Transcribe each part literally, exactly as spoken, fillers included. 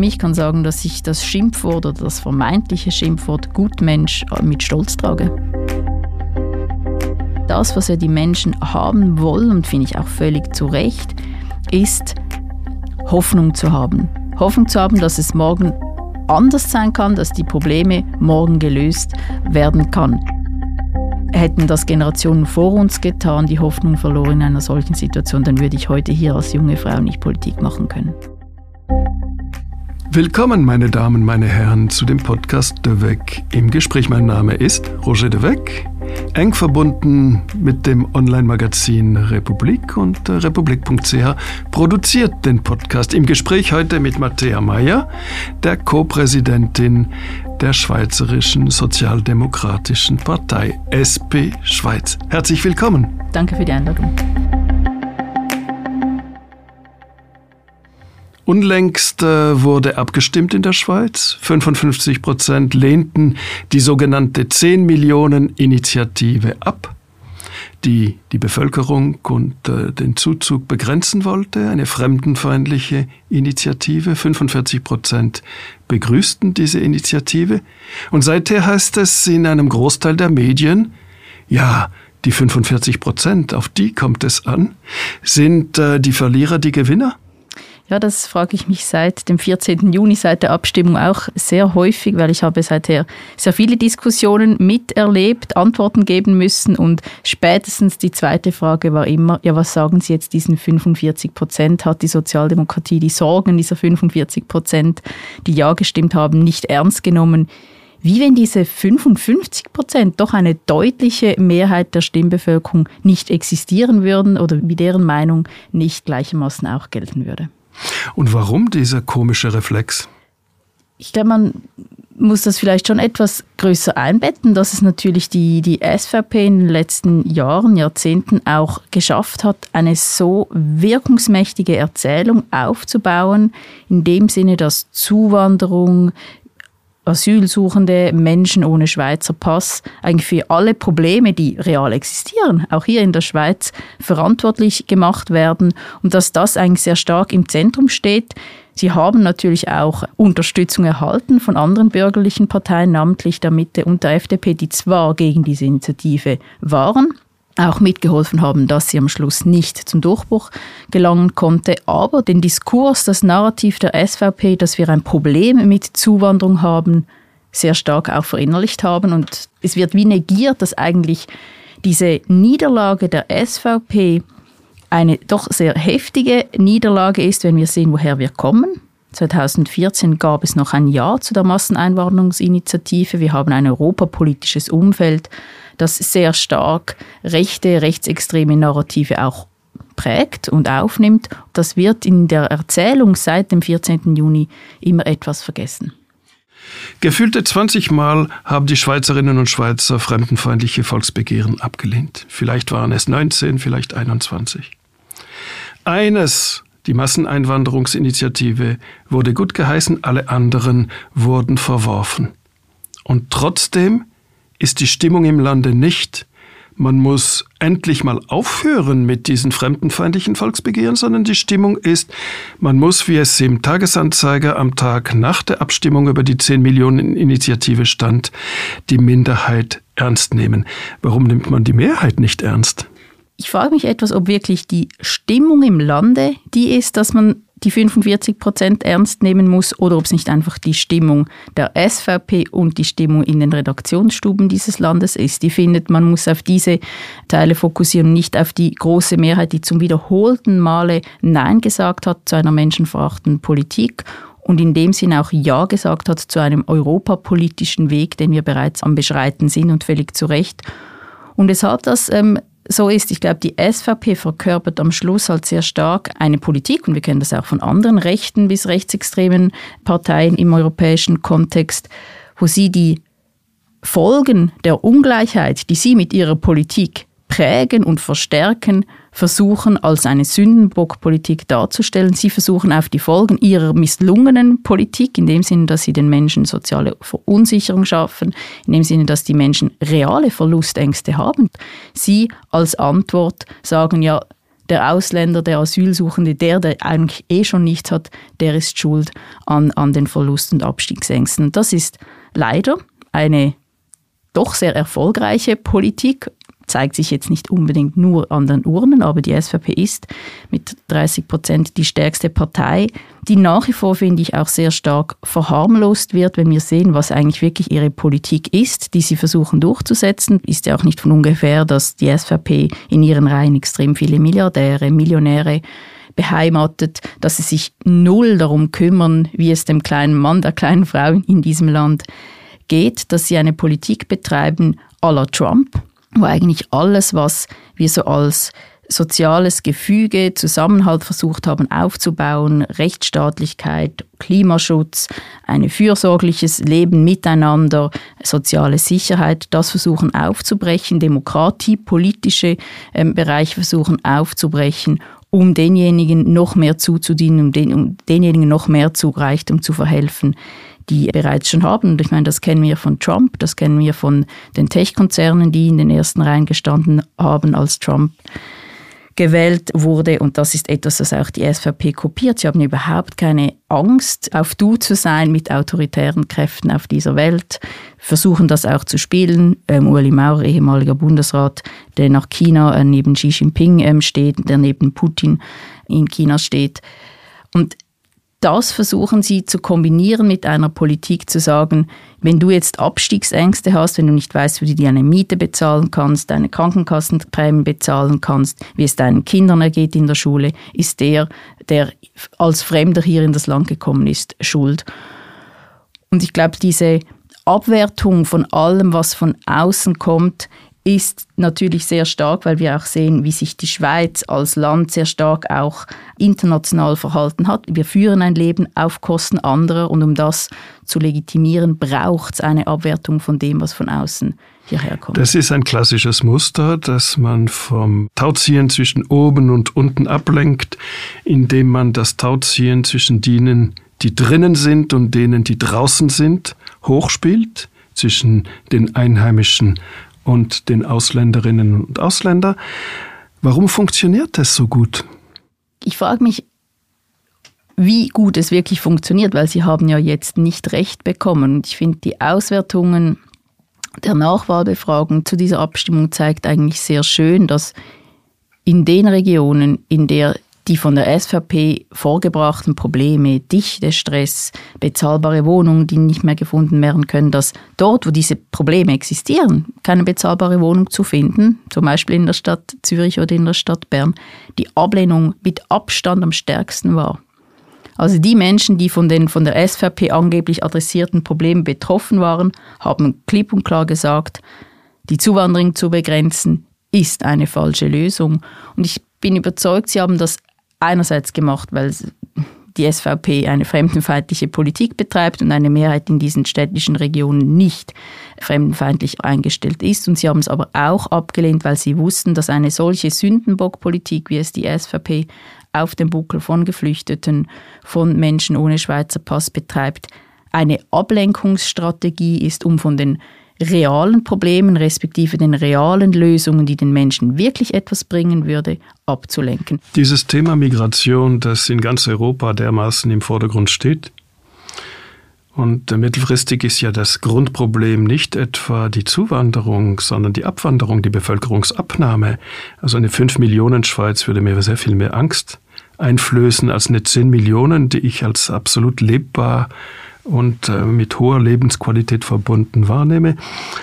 ich kann sagen, dass ich das Schimpfwort oder das vermeintliche Schimpfwort Gutmensch mit Stolz trage. Das, was ja die Menschen haben wollen, und finde ich auch völlig zu Recht, ist Hoffnung zu haben. Hoffnung zu haben, dass es morgen anders sein kann, dass die Probleme morgen gelöst werden kann. Hätten das Generationen vor uns getan, die Hoffnung verloren in einer solchen Situation, dann würde ich heute hier als junge Frau nicht Politik machen können. Willkommen, meine Damen, meine Herren, zu dem Podcast De Weg im Gespräch. Mein Name ist Roger De Weg, eng verbunden mit dem Online-Magazin Republik, und äh, republik punkt c h produziert den Podcast. Im Gespräch heute mit Matthäa Meier, der Co-Präsidentin der Schweizerischen Sozialdemokratischen Partei, S P Schweiz. Herzlich willkommen. Danke für die Einladung. Unlängst äh, wurde abgestimmt in der Schweiz. fünfundfünfzig Prozent lehnten die sogenannte zehn-Millionen-Initiative ab, die die Bevölkerung und äh, den Zuzug begrenzen wollte. Eine fremdenfeindliche Initiative. fünfundvierzig Prozent begrüßten diese Initiative. Und seither heißt es in einem Großteil der Medien, ja, die fünfundvierzig Prozent, auf die kommt es an. Sind äh, die Verlierer die Gewinner? Ja, das frage ich mich seit dem vierzehnten Juni, seit der Abstimmung auch sehr häufig, weil ich habe seither sehr viele Diskussionen miterlebt, Antworten geben müssen, und spätestens die zweite Frage war immer, ja, was sagen Sie jetzt diesen fünfundvierzig Prozent? Hat die Sozialdemokratie die Sorgen dieser fünfundvierzig Prozent, die ja gestimmt haben, nicht ernst genommen? Wie wenn diese fünfundfünfzig Prozent doch eine deutliche Mehrheit der Stimmbevölkerung nicht existieren würden oder wie deren Meinung nicht gleichermaßen auch gelten würde. Und warum dieser komische Reflex? Ich glaube, man muss das vielleicht schon etwas größer einbetten, dass es natürlich die, die S V P in den letzten Jahren, Jahrzehnten auch geschafft hat, eine so wirkungsmächtige Erzählung aufzubauen, in dem Sinne, dass Zuwanderung, Asylsuchende, Menschen ohne Schweizer Pass eigentlich für alle Probleme, die real existieren, auch hier in der Schweiz, verantwortlich gemacht werden, und dass das eigentlich sehr stark im Zentrum steht. Sie haben natürlich auch Unterstützung erhalten von anderen bürgerlichen Parteien, namentlich der Mitte und der F D P, die zwar gegen diese Initiative waren, auch mitgeholfen haben, dass sie am Schluss nicht zum Durchbruch gelangen konnte. Aber den Diskurs, das Narrativ der S V P, dass wir ein Problem mit Zuwanderung haben, sehr stark auch verinnerlicht haben. Und es wird wie negiert, dass eigentlich diese Niederlage der S V P eine doch sehr heftige Niederlage ist, wenn wir sehen, woher wir kommen. zweitausendvierzehn gab es noch ein Ja zu der Masseneinwanderungsinitiative. Wir haben ein europapolitisches Umfeld, das sehr stark rechte, rechtsextreme Narrative auch prägt und aufnimmt. Das wird in der Erzählung seit dem vierzehnten Juni immer etwas vergessen. Gefühlte zwanzig Mal haben die Schweizerinnen und Schweizer fremdenfeindliche Volksbegehren abgelehnt. Vielleicht waren es neunzehn, vielleicht einundzwanzig. Eines, die Masseneinwanderungsinitiative, wurde gut geheißen, alle anderen wurden verworfen. Und trotzdem ist die Stimmung im Lande nicht, man muss endlich mal aufhören mit diesen fremdenfeindlichen Volksbegehren, sondern die Stimmung ist, man muss, wie es im Tagesanzeiger am Tag nach der Abstimmung über die zehn-Millionen-Initiative stand, die Minderheit ernst nehmen. Warum nimmt man die Mehrheit nicht ernst? Ich frage mich etwas, ob wirklich die Stimmung im Lande die ist, dass man die fünfundvierzig Prozent ernst nehmen muss, oder ob es nicht einfach die Stimmung der S V P und die Stimmung in den Redaktionsstuben dieses Landes ist. Die findet, man muss auf diese Teile fokussieren, nicht auf die große Mehrheit, die zum wiederholten Male Nein gesagt hat zu einer menschenverachtenden Politik und in dem Sinne auch Ja gesagt hat zu einem europapolitischen Weg, den wir bereits am Beschreiten sind, und völlig zu Recht. Und weshalb das ähm, so ist, ich glaube, die S V P verkörpert am Schluss halt sehr stark eine Politik, und wir kennen das auch von anderen rechten bis rechtsextremen Parteien im europäischen Kontext, wo sie die Folgen der Ungleichheit, die sie mit ihrer Politik prägen und verstärken, versuchen als eine Sündenbockpolitik darzustellen. Sie versuchen auf die Folgen ihrer misslungenen Politik, in dem Sinne, dass sie den Menschen soziale Verunsicherung schaffen, in dem Sinne, dass die Menschen reale Verlustängste haben. Sie als Antwort sagen, ja, der Ausländer, der Asylsuchende, der, der eigentlich eh schon nichts hat, der ist schuld an, an den Verlust- und Abstiegsängsten. Das ist leider eine doch sehr erfolgreiche Politik, zeigt sich jetzt nicht unbedingt nur an den Urnen, aber die SVP ist mit dreißig Prozent die stärkste Partei, die nach wie vor, finde ich, auch sehr stark verharmlost wird, wenn wir sehen, was eigentlich wirklich ihre Politik ist, die sie versuchen durchzusetzen. Ist ja auch nicht von ungefähr, dass die SVP in ihren Reihen extrem viele Milliardäre, Millionäre beheimatet, dass sie sich null darum kümmern, wie es dem kleinen Mann, der kleinen Frau in diesem Land geht, dass sie eine Politik betreiben à la Trump, wo eigentlich alles, was wir so als soziales Gefüge, Zusammenhalt versucht haben aufzubauen, Rechtsstaatlichkeit, Klimaschutz, ein fürsorgliches Leben miteinander, soziale Sicherheit, das versuchen aufzubrechen, Demokratie, politische ähm, Bereiche versuchen aufzubrechen, um denjenigen noch mehr zuzudienen, um, den, um denjenigen noch mehr zu Reichtum zu verhelfen, die bereits schon haben. Und ich meine, das kennen wir von Trump, das kennen wir von den Tech-Konzernen, die in den ersten Reihen gestanden haben, als Trump gewählt wurde. Und das ist etwas, das auch die SVP kopiert. Sie haben überhaupt keine Angst, auf Du zu sein mit autoritären Kräften auf dieser Welt, versuchen das auch zu spielen. Ähm, Ueli Maurer, ehemaliger Bundesrat, der nach China äh, neben Xi Jinping ähm, steht, der neben Putin in China steht. Und das versuchen sie zu kombinieren mit einer Politik, zu sagen, wenn du jetzt Abstiegsängste hast, wenn du nicht weißt, wie du deine Miete bezahlen kannst, deine Krankenkassenprämien bezahlen kannst, wie es deinen Kindern ergeht in der Schule, ist der, der als Fremder hier in das Land gekommen ist, schuld. Und ich glaube, diese Abwertung von allem, was von außen kommt, ist natürlich sehr stark, weil wir auch sehen, wie sich die Schweiz als Land sehr stark auch international verhalten hat. Wir führen ein Leben auf Kosten anderer und um das zu legitimieren, braucht es eine Abwertung von dem, was von außen hierher kommt. Das ist ein klassisches Muster, dass man vom Tauziehen zwischen oben und unten ablenkt, indem man das Tauziehen zwischen denen, die drinnen sind und denen, die draußen sind, hochspielt, zwischen den Einheimischen und den Ausländerinnen und Ausländern. Warum funktioniert das so gut? Ich frage mich, wie gut es wirklich funktioniert, weil sie haben ja jetzt nicht recht bekommen. Und ich finde, die Auswertungen der Nachwahlbefragung zu dieser Abstimmung zeigt eigentlich sehr schön, dass in den Regionen, in der die von der SVP vorgebrachten Probleme, Dichte, Stress, bezahlbare Wohnungen, die nicht mehr gefunden werden können, dass dort, wo diese Probleme existieren, keine bezahlbare Wohnung zu finden, zum Beispiel in der Stadt Zürich oder in der Stadt Bern, die Ablehnung mit Abstand am stärksten war. Also die Menschen, die von den von der SVP angeblich adressierten Problemen betroffen waren, haben klipp und klar gesagt, die Zuwanderung zu begrenzen, ist eine falsche Lösung. Und ich bin überzeugt, sie haben das einerseits gemacht, weil die SVP eine fremdenfeindliche Politik betreibt und eine Mehrheit in diesen städtischen Regionen nicht fremdenfeindlich eingestellt ist. Und sie haben es aber auch abgelehnt, weil sie wussten, dass eine solche Sündenbockpolitik, wie es die SVP auf dem Buckel von Geflüchteten, von Menschen ohne Schweizer Pass betreibt, eine Ablenkungsstrategie ist, um von den realen Problemen, respektive den realen Lösungen, die den Menschen wirklich etwas bringen würde, abzulenken. Dieses Thema Migration, das in ganz Europa dermaßen im Vordergrund steht. Und mittelfristig ist ja das Grundproblem nicht etwa die Zuwanderung, sondern die Abwanderung, die Bevölkerungsabnahme. Also eine fünf Millionen Schweiz würde mir sehr viel mehr Angst einflößen als eine zehn Millionen, die ich als absolut lebbar und äh, mit hoher Lebensqualität verbunden wahrnehme.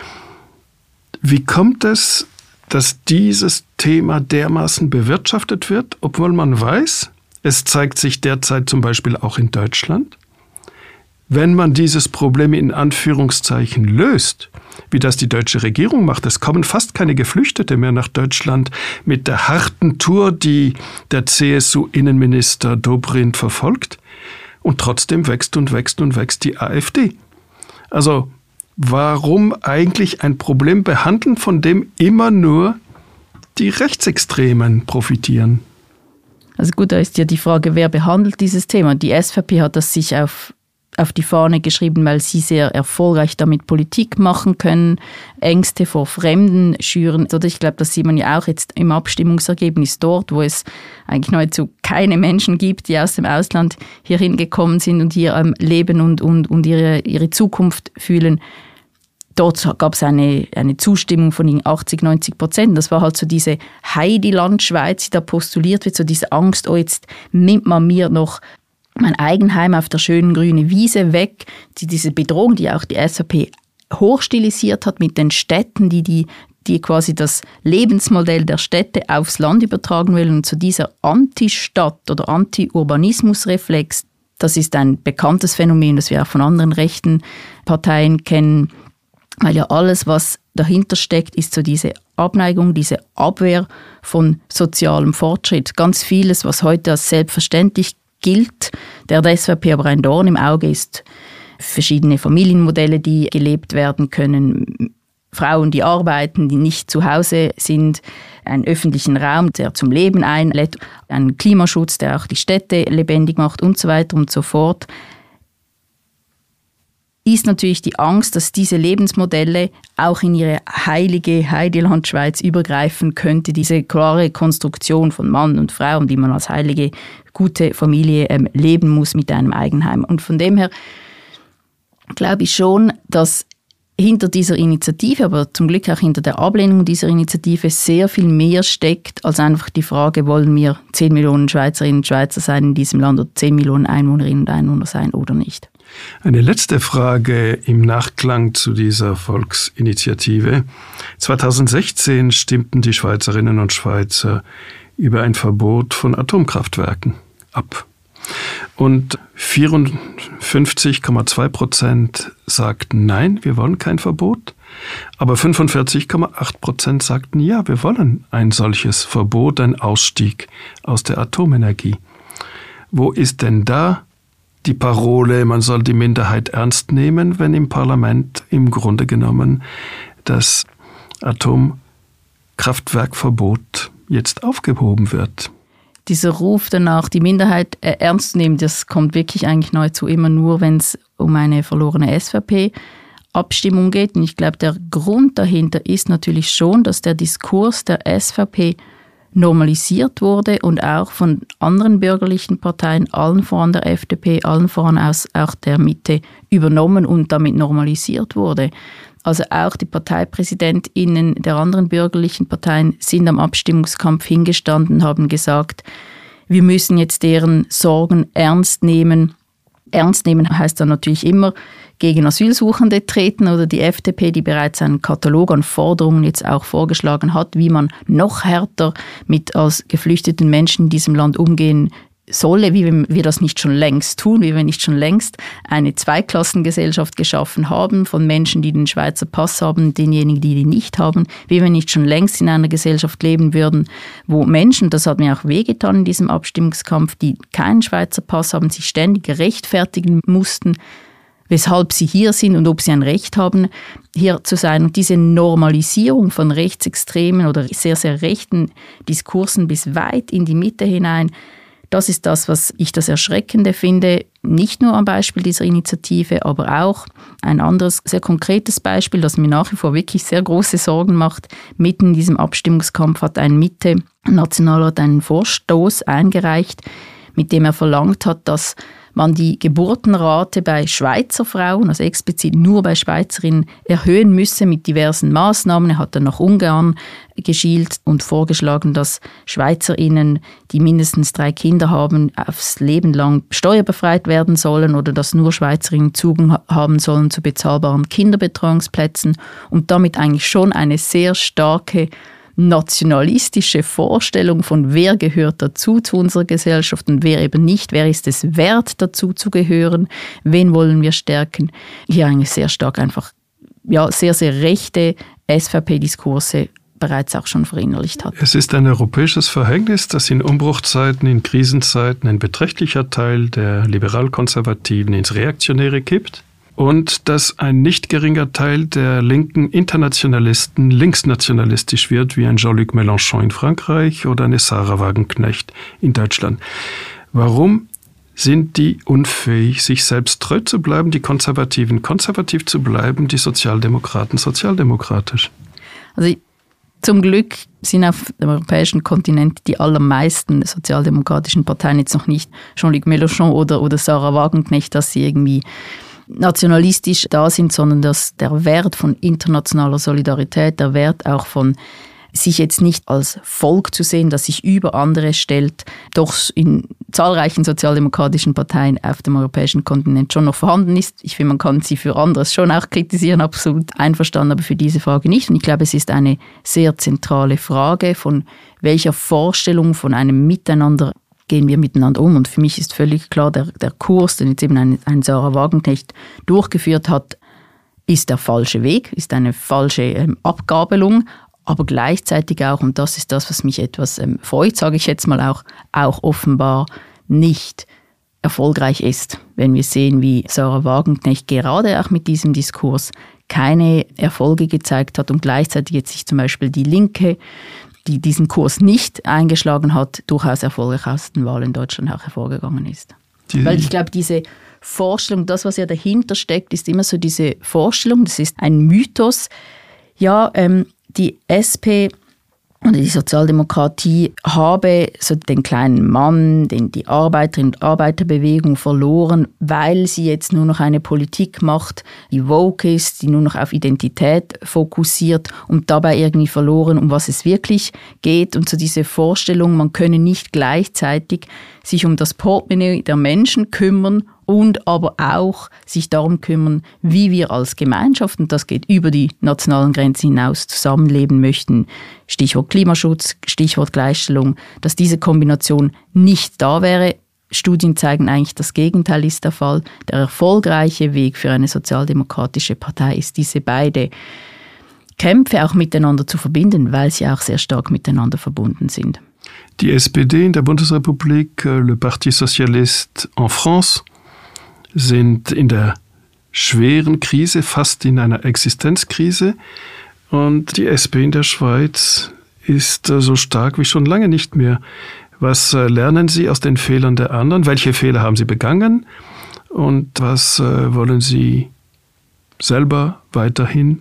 Wie kommt es, dass dieses Thema dermaßen bewirtschaftet wird, obwohl man weiß, es zeigt sich derzeit zum Beispiel auch in Deutschland, wenn man dieses Problem in Anführungszeichen löst, wie das die deutsche Regierung macht, es kommen fast keine Geflüchtete mehr nach Deutschland mit der harten Tour, die der C S U-Innenminister Dobrindt verfolgt. Und trotzdem wächst und wächst und wächst die AfD. Also warum eigentlich ein Problem behandeln, von dem immer nur die Rechtsextremen profitieren? Also gut, da ist ja die Frage, wer behandelt dieses Thema. Die SVP hat das sich auf auf die Fahne geschrieben, weil sie sehr erfolgreich damit Politik machen können, Ängste vor Fremden schüren. Oder ich glaube, das sieht man ja auch jetzt im Abstimmungsergebnis dort, wo es eigentlich nahezu keine Menschen gibt, die aus dem Ausland hier hingekommen sind und hier ähm, leben und, und, und ihre, ihre Zukunft fühlen. Dort gab es eine, eine Zustimmung von achtzig, neunzig Prozent. Das war halt so diese Heideland-Schweiz, die da postuliert wird, so diese Angst, oh, jetzt nimmt man mir noch mein Eigenheim auf der schönen grünen Wiese weg. Die, diese Bedrohung, die auch die S V P hochstilisiert hat mit den Städten, die, die, die quasi das Lebensmodell der Städte aufs Land übertragen will. Und zu dieser Anti-Stadt- oder Anti-Urbanismus-Reflex, das ist ein bekanntes Phänomen, das wir auch von anderen rechten Parteien kennen, weil ja alles, was dahinter steckt, ist so diese Abneigung, diese Abwehr von sozialem Fortschritt. Ganz vieles, was heute als selbstverständlich gilt, der der S V P aber ein Dorn im Auge ist. Verschiedene Familienmodelle, die gelebt werden können, Frauen, die arbeiten, die nicht zu Hause sind, einen öffentlichen Raum, der zum Leben einlädt, einen Klimaschutz, der auch die Städte lebendig macht und so weiter und so fort, ist natürlich die Angst, dass diese Lebensmodelle auch in ihre heilige Heideland-Schweiz übergreifen könnte. Diese klare Konstruktion von Mann und Frau, die man als heilige, gute Familie ähm, leben muss mit einem Eigenheim. Und von dem her glaube ich schon, dass hinter dieser Initiative, aber zum Glück auch hinter der Ablehnung dieser Initiative sehr viel mehr steckt, als einfach die Frage, wollen wir zehn Millionen Schweizerinnen und Schweizer sein in diesem Land oder zehn Millionen Einwohnerinnen und Einwohner sein oder nicht. Eine letzte Frage im Nachklang zu dieser Volksinitiative. zweitausendsechzehn stimmten die Schweizerinnen und Schweizer über ein Verbot von Atomkraftwerken ab. Und vierundfünfzig Komma zwei Prozent sagten nein, wir wollen kein Verbot. Aber fünfundvierzig Komma acht Prozent sagten ja, wir wollen ein solches Verbot, ein Ausstieg aus der Atomenergie. Wo ist denn da die Parole, man soll die Minderheit ernst nehmen, wenn im Parlament im Grunde genommen das Atomkraftwerkverbot jetzt aufgehoben wird? Dieser Ruf danach, die Minderheit ernst zu nehmen, das kommt wirklich eigentlich nahezu immer nur, wenn es um eine verlorene S V P-Abstimmung geht. Und ich glaube, der Grund dahinter ist natürlich schon, dass der Diskurs der S V P normalisiert wurde und auch von anderen bürgerlichen Parteien, allen voran der F D P, allen voran aus auch der Mitte übernommen und damit normalisiert wurde. Also auch die ParteipräsidentInnen der anderen bürgerlichen Parteien sind am Abstimmungskampf hingestanden, haben gesagt, wir müssen jetzt deren Sorgen ernst nehmen. Ernst nehmen heißt dann natürlich immer gegen Asylsuchende treten oder die F D P, die bereits einen Katalog an Forderungen jetzt auch vorgeschlagen hat, wie man noch härter mit als geflüchteten Menschen in diesem Land umgehen solle, wie wir das nicht schon längst tun, wie wir nicht schon längst eine Zweiklassengesellschaft geschaffen haben von Menschen, die den Schweizer Pass haben, denjenigen, die den nicht haben, wie wir nicht schon längst in einer Gesellschaft leben würden, wo Menschen, das hat mir auch wehgetan in diesem Abstimmungskampf, die keinen Schweizer Pass haben, sich ständig rechtfertigen mussten, weshalb sie hier sind und ob sie ein Recht haben, hier zu sein. Und diese Normalisierung von rechtsextremen oder sehr, sehr rechten Diskursen bis weit in die Mitte hinein, das ist das, was ich das Erschreckende finde, nicht nur am Beispiel dieser Initiative, aber auch ein anderes, sehr konkretes Beispiel, das mir nach wie vor wirklich sehr große Sorgen macht. Mitten in diesem Abstimmungskampf hat ein Mitte-Nationalrat einen Vorstoß eingereicht, mit dem er verlangt hat, dass man die Geburtenrate bei Schweizer Frauen, also explizit nur bei Schweizerinnen, erhöhen müsse mit diversen Maßnahmen. Er hat dann nach Ungarn geschielt und vorgeschlagen, dass SchweizerInnen, die mindestens drei Kinder haben, aufs Leben lang steuerbefreit werden sollen oder dass nur SchweizerInnen Zugang haben sollen zu bezahlbaren Kinderbetreuungsplätzen und damit eigentlich schon eine sehr starke nationalistische Vorstellung von wer gehört dazu zu unserer Gesellschaft und wer eben nicht, wer ist es wert dazu zu gehören, wen wollen wir stärken. Hier eigentlich sehr stark einfach, ja, sehr, sehr rechte S V P-Diskurse bereits auch schon verinnerlicht hat. Es ist ein europäisches Verhängnis, dass in Umbruchzeiten, in Krisenzeiten ein beträchtlicher Teil der Liberal-Konservativen ins Reaktionäre kippt. Und dass ein nicht geringer Teil der linken Internationalisten linksnationalistisch wird, wie ein Jean-Luc Mélenchon in Frankreich oder eine Sarah Wagenknecht in Deutschland. Warum sind die unfähig, sich selbst treu zu bleiben, die Konservativen konservativ zu bleiben, die Sozialdemokraten sozialdemokratisch. Also zum Glück sind auf dem europäischen Kontinent die allermeisten sozialdemokratischen Parteien jetzt noch nicht Jean-Luc Mélenchon oder, oder Sarah Wagenknecht, dass sie irgendwie nationalistisch da sind, sondern dass der Wert von internationaler Solidarität, der Wert auch von sich jetzt nicht als Volk zu sehen, das sich über andere stellt, doch in zahlreichen sozialdemokratischen Parteien auf dem europäischen Kontinent schon noch vorhanden ist. Ich finde, man kann sie für anderes schon auch kritisieren, absolut einverstanden, aber für diese Frage nicht. Und ich glaube, es ist eine sehr zentrale Frage, von welcher Vorstellung von einem Miteinander gehen wir miteinander um. Und für mich ist völlig klar, der, der Kurs, den jetzt eben ein, ein Sarah Wagenknecht durchgeführt hat, ist der falsche Weg, ist eine falsche ähm, Abgabelung, aber gleichzeitig auch, und das ist das, was mich etwas ähm, freut, sage ich jetzt mal auch, auch offenbar nicht erfolgreich ist. Wenn wir sehen, wie Sarah Wagenknecht gerade auch mit diesem Diskurs keine Erfolge gezeigt hat und gleichzeitig jetzt sich zum Beispiel die Linke, die diesen Kurs nicht eingeschlagen hat, durchaus erfolgreich aus den Wahlen in Deutschland auch hervorgegangen ist. Die Weil ich glaube, diese Vorstellung, das, was ja dahinter steckt, ist immer so diese Vorstellung, das ist ein Mythos. Ja, ähm, die S P oder die Sozialdemokratie habe so den kleinen Mann, den die Arbeiterinnen- und Arbeiterbewegung verloren, weil sie jetzt nur noch eine Politik macht, die woke ist, die nur noch auf Identität fokussiert und dabei irgendwie verloren, um was es wirklich geht. Und so diese Vorstellung, man könne nicht gleichzeitig sich um das Portemonnaie der Menschen kümmern und aber auch sich darum kümmern, wie wir als Gemeinschaft, und das geht über die nationalen Grenzen hinaus, zusammenleben möchten. Stichwort Klimaschutz, Stichwort Gleichstellung, dass diese Kombination nicht da wäre. Studien zeigen eigentlich, das Gegenteil ist der Fall. Der erfolgreiche Weg für eine sozialdemokratische Partei ist, diese beiden Kämpfe auch miteinander zu verbinden, weil sie auch sehr stark miteinander verbunden sind. Die S P D in der Bundesrepublik, le Parti Socialiste en France, sind in der schweren Krise, fast in einer Existenzkrise. Und die S P in der Schweiz ist so stark wie schon lange nicht mehr. Was lernen Sie aus den Fehlern der anderen? Welche Fehler haben Sie begangen? Und was wollen Sie selber weiterhin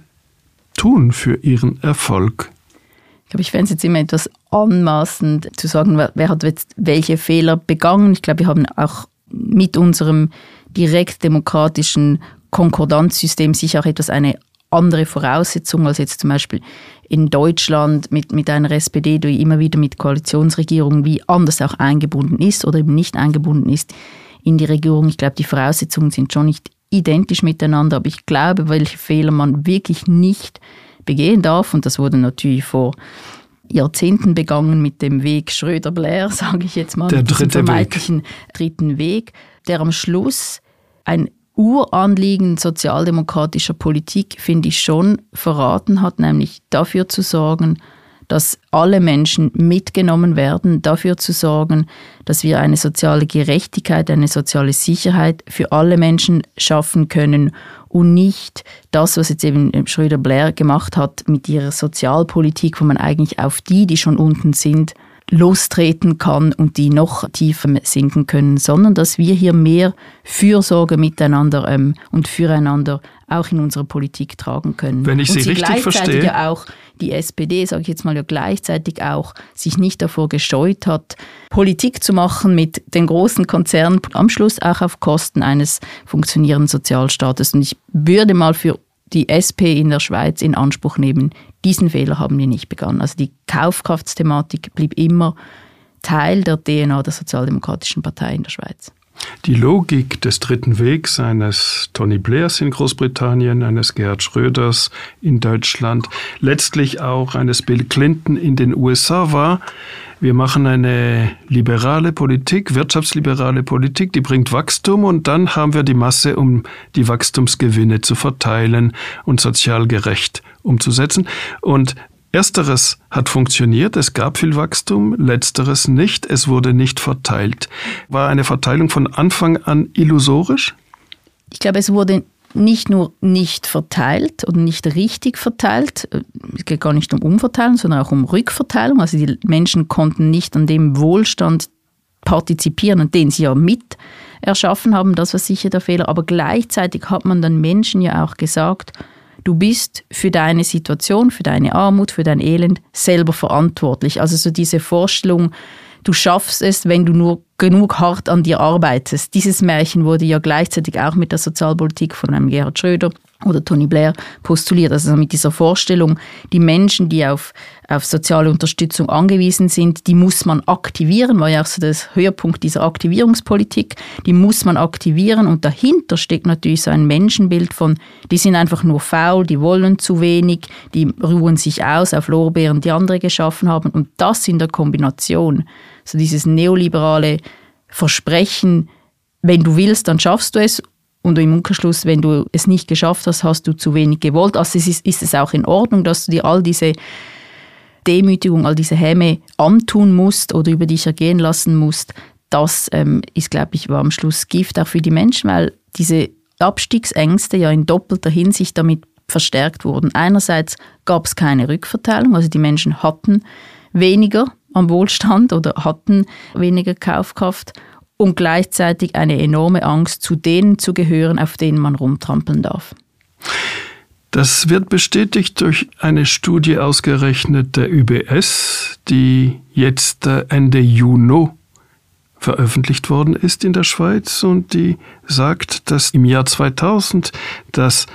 tun für Ihren Erfolg? Ich glaube, ich fände es jetzt immer etwas anmaßend zu sagen, wer hat jetzt welche Fehler begangen. Ich glaube, wir haben auch mit unserem direktdemokratischen Konkordanzsystem sicher auch etwas eine andere Voraussetzung als jetzt zum Beispiel in Deutschland mit, mit einer S P D, die immer wieder mit Koalitionsregierungen wie anders auch eingebunden ist oder eben nicht eingebunden ist in die Regierung. Ich glaube, die Voraussetzungen sind schon nicht identisch miteinander, aber ich glaube, welche Fehler man wirklich nicht begehen darf, und das wurde natürlich vor Jahrzehnten begangen mit dem Weg Schröder-Blair, sage ich jetzt mal, der mit diesem dritte vermeintlichen Weg. dritten Weg, der am Schluss ein Uranliegen sozialdemokratischer Politik, finde ich, schon verraten hat, nämlich dafür zu sorgen, dass alle Menschen mitgenommen werden, dafür zu sorgen, dass wir eine soziale Gerechtigkeit, eine soziale Sicherheit für alle Menschen schaffen können und nicht das, was jetzt eben Schröder-Blair gemacht hat mit ihrer Sozialpolitik, wo man eigentlich auf die, die schon unten sind, lostreten kann und die noch tiefer sinken können, sondern dass wir hier mehr Fürsorge miteinander ähm, und füreinander auch in unserer Politik tragen können. Wenn ich Sie, Sie richtig verstehe. Gleichzeitig ja auch die S P D, sage ich jetzt mal, ja gleichzeitig auch sich nicht davor gescheut hat, Politik zu machen mit den großen Konzernen, am Schluss auch auf Kosten eines funktionierenden Sozialstaates. Und ich würde mal für die S P in der Schweiz in Anspruch nehmen, diesen Fehler haben wir nicht begangen. Also die Kaufkraftsthematik blieb immer Teil der D N A der Sozialdemokratischen Partei in der Schweiz. Die Logik des dritten Wegs eines Tony Blairs in Großbritannien, eines Gerhard Schröders in Deutschland, letztlich auch eines Bill Clinton in den U S A war, wir machen eine liberale Politik, wirtschaftsliberale Politik, die bringt Wachstum und dann haben wir die Masse, um die Wachstumsgewinne zu verteilen und sozial gerecht umzusetzen. Und Ersteres hat funktioniert, es gab viel Wachstum, letzteres nicht, es wurde nicht verteilt. War eine Verteilung von Anfang an illusorisch? Ich glaube, es wurde nicht nur nicht verteilt und nicht richtig verteilt. Es geht gar nicht um Umverteilung, sondern auch um Rückverteilung. Also die Menschen konnten nicht an dem Wohlstand partizipieren und den sie ja mit erschaffen haben, das war sicher der Fehler. Aber gleichzeitig hat man dann Menschen ja auch gesagt, du bist für deine Situation, für deine Armut, für dein Elend selber verantwortlich. Also so diese Vorstellung, du schaffst es, wenn du nur genug hart an dir arbeitest. Dieses Märchen wurde ja gleichzeitig auch mit der Sozialpolitik von einem Gerhard Schröder oder Tony Blair postuliert. Also mit dieser Vorstellung, die Menschen, die auf, auf soziale Unterstützung angewiesen sind, die muss man aktivieren, war ja auch so das Höhepunkt dieser Aktivierungspolitik. Die muss man aktivieren und dahinter steckt natürlich so ein Menschenbild von, die sind einfach nur faul, die wollen zu wenig, die ruhen sich aus auf Lorbeeren, die andere geschaffen haben. Und das in der Kombination, so dieses neoliberale Versprechen, wenn du willst, dann schaffst du es. Und im Umkehrschluss, wenn du es nicht geschafft hast, hast du zu wenig gewollt. Also ist, ist es auch in Ordnung, dass du dir all diese Demütigung, all diese Häme antun musst oder über dich ergehen lassen musst. Das ähm, ist, glaube ich, war am Schluss Gift auch für die Menschen, weil diese Abstiegsängste ja in doppelter Hinsicht damit verstärkt wurden. Einerseits gab es keine Rückverteilung, also die Menschen hatten weniger am Wohlstand oder hatten weniger Kaufkraft. Und gleichzeitig eine enorme Angst, zu denen zu gehören, auf denen man rumtrampeln darf. Das wird bestätigt durch eine Studie ausgerechnet der Ü B S, die jetzt Ende Juni veröffentlicht worden ist in der Schweiz und die sagt, dass im Jahr zweitausend das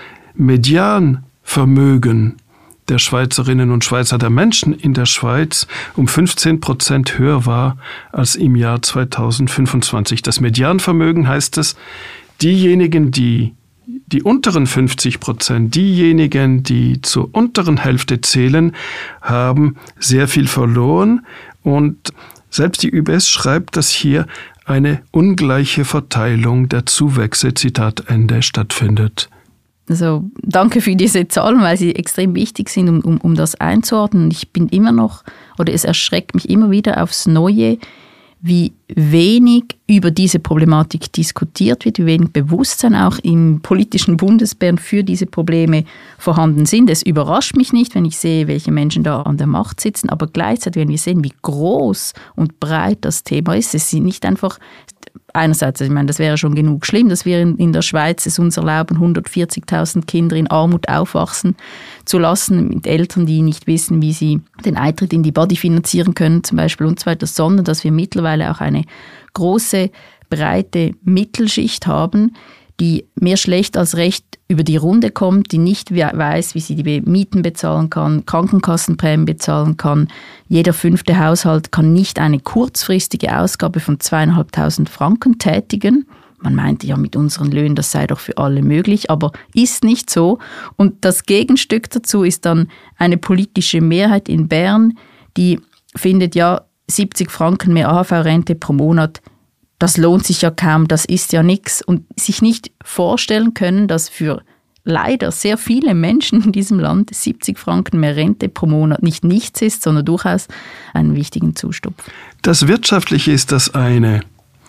Medianvermögen der Schweizerinnen und Schweizer, der Menschen in der Schweiz um fünfzehn Prozent höher war als im Jahr zweitausendfünfundzwanzig. Das Medianvermögen heißt es, diejenigen, die die unteren fünfzig Prozent, diejenigen, die zur unteren Hälfte zählen, haben sehr viel verloren. Und selbst die Ü B S schreibt, dass hier eine ungleiche Verteilung der Zuwächse, Zitat Ende, stattfindet. Also danke für diese Zahlen, weil sie extrem wichtig sind, um, um, um das einzuordnen. Ich bin immer noch, oder es erschreckt mich immer wieder aufs Neue, wie wenig über diese Problematik diskutiert wird, wie wenig Bewusstsein auch im politischen Bundesbären für diese Probleme vorhanden sind. Es überrascht mich nicht, wenn ich sehe, welche Menschen da an der Macht sitzen, aber gleichzeitig, wenn wir sehen, wie groß und breit das Thema ist, es sind nicht einfach einerseits, ich meine, das wäre schon genug schlimm, dass wir in, in der Schweiz es uns erlauben, hundertvierzigtausend Kinder in Armut aufwachsen zu lassen, mit Eltern, die nicht wissen, wie sie den Eintritt in die Body finanzieren können zum Beispiel und so weiter, sondern dass wir mittlerweile auch eine große, breite Mittelschicht haben, die mehr schlecht als recht über die Runde kommt, die nicht weiß, wie sie die Mieten bezahlen kann, Krankenkassenprämien bezahlen kann. Jeder fünfte Haushalt kann nicht eine kurzfristige Ausgabe von zweieinhalbtausend Franken tätigen. Man meinte ja mit unseren Löhnen, das sei doch für alle möglich, aber ist nicht so. Und das Gegenstück dazu ist dann eine politische Mehrheit in Bern, die findet, ja, siebzig Franken mehr A H V-Rente pro Monat, das lohnt sich ja kaum, das ist ja nichts. Und sich nicht vorstellen können, dass für leider sehr viele Menschen in diesem Land siebzig Franken mehr Rente pro Monat nicht nichts ist, sondern durchaus einen wichtigen Zustupf. Das Wirtschaftliche ist das eine.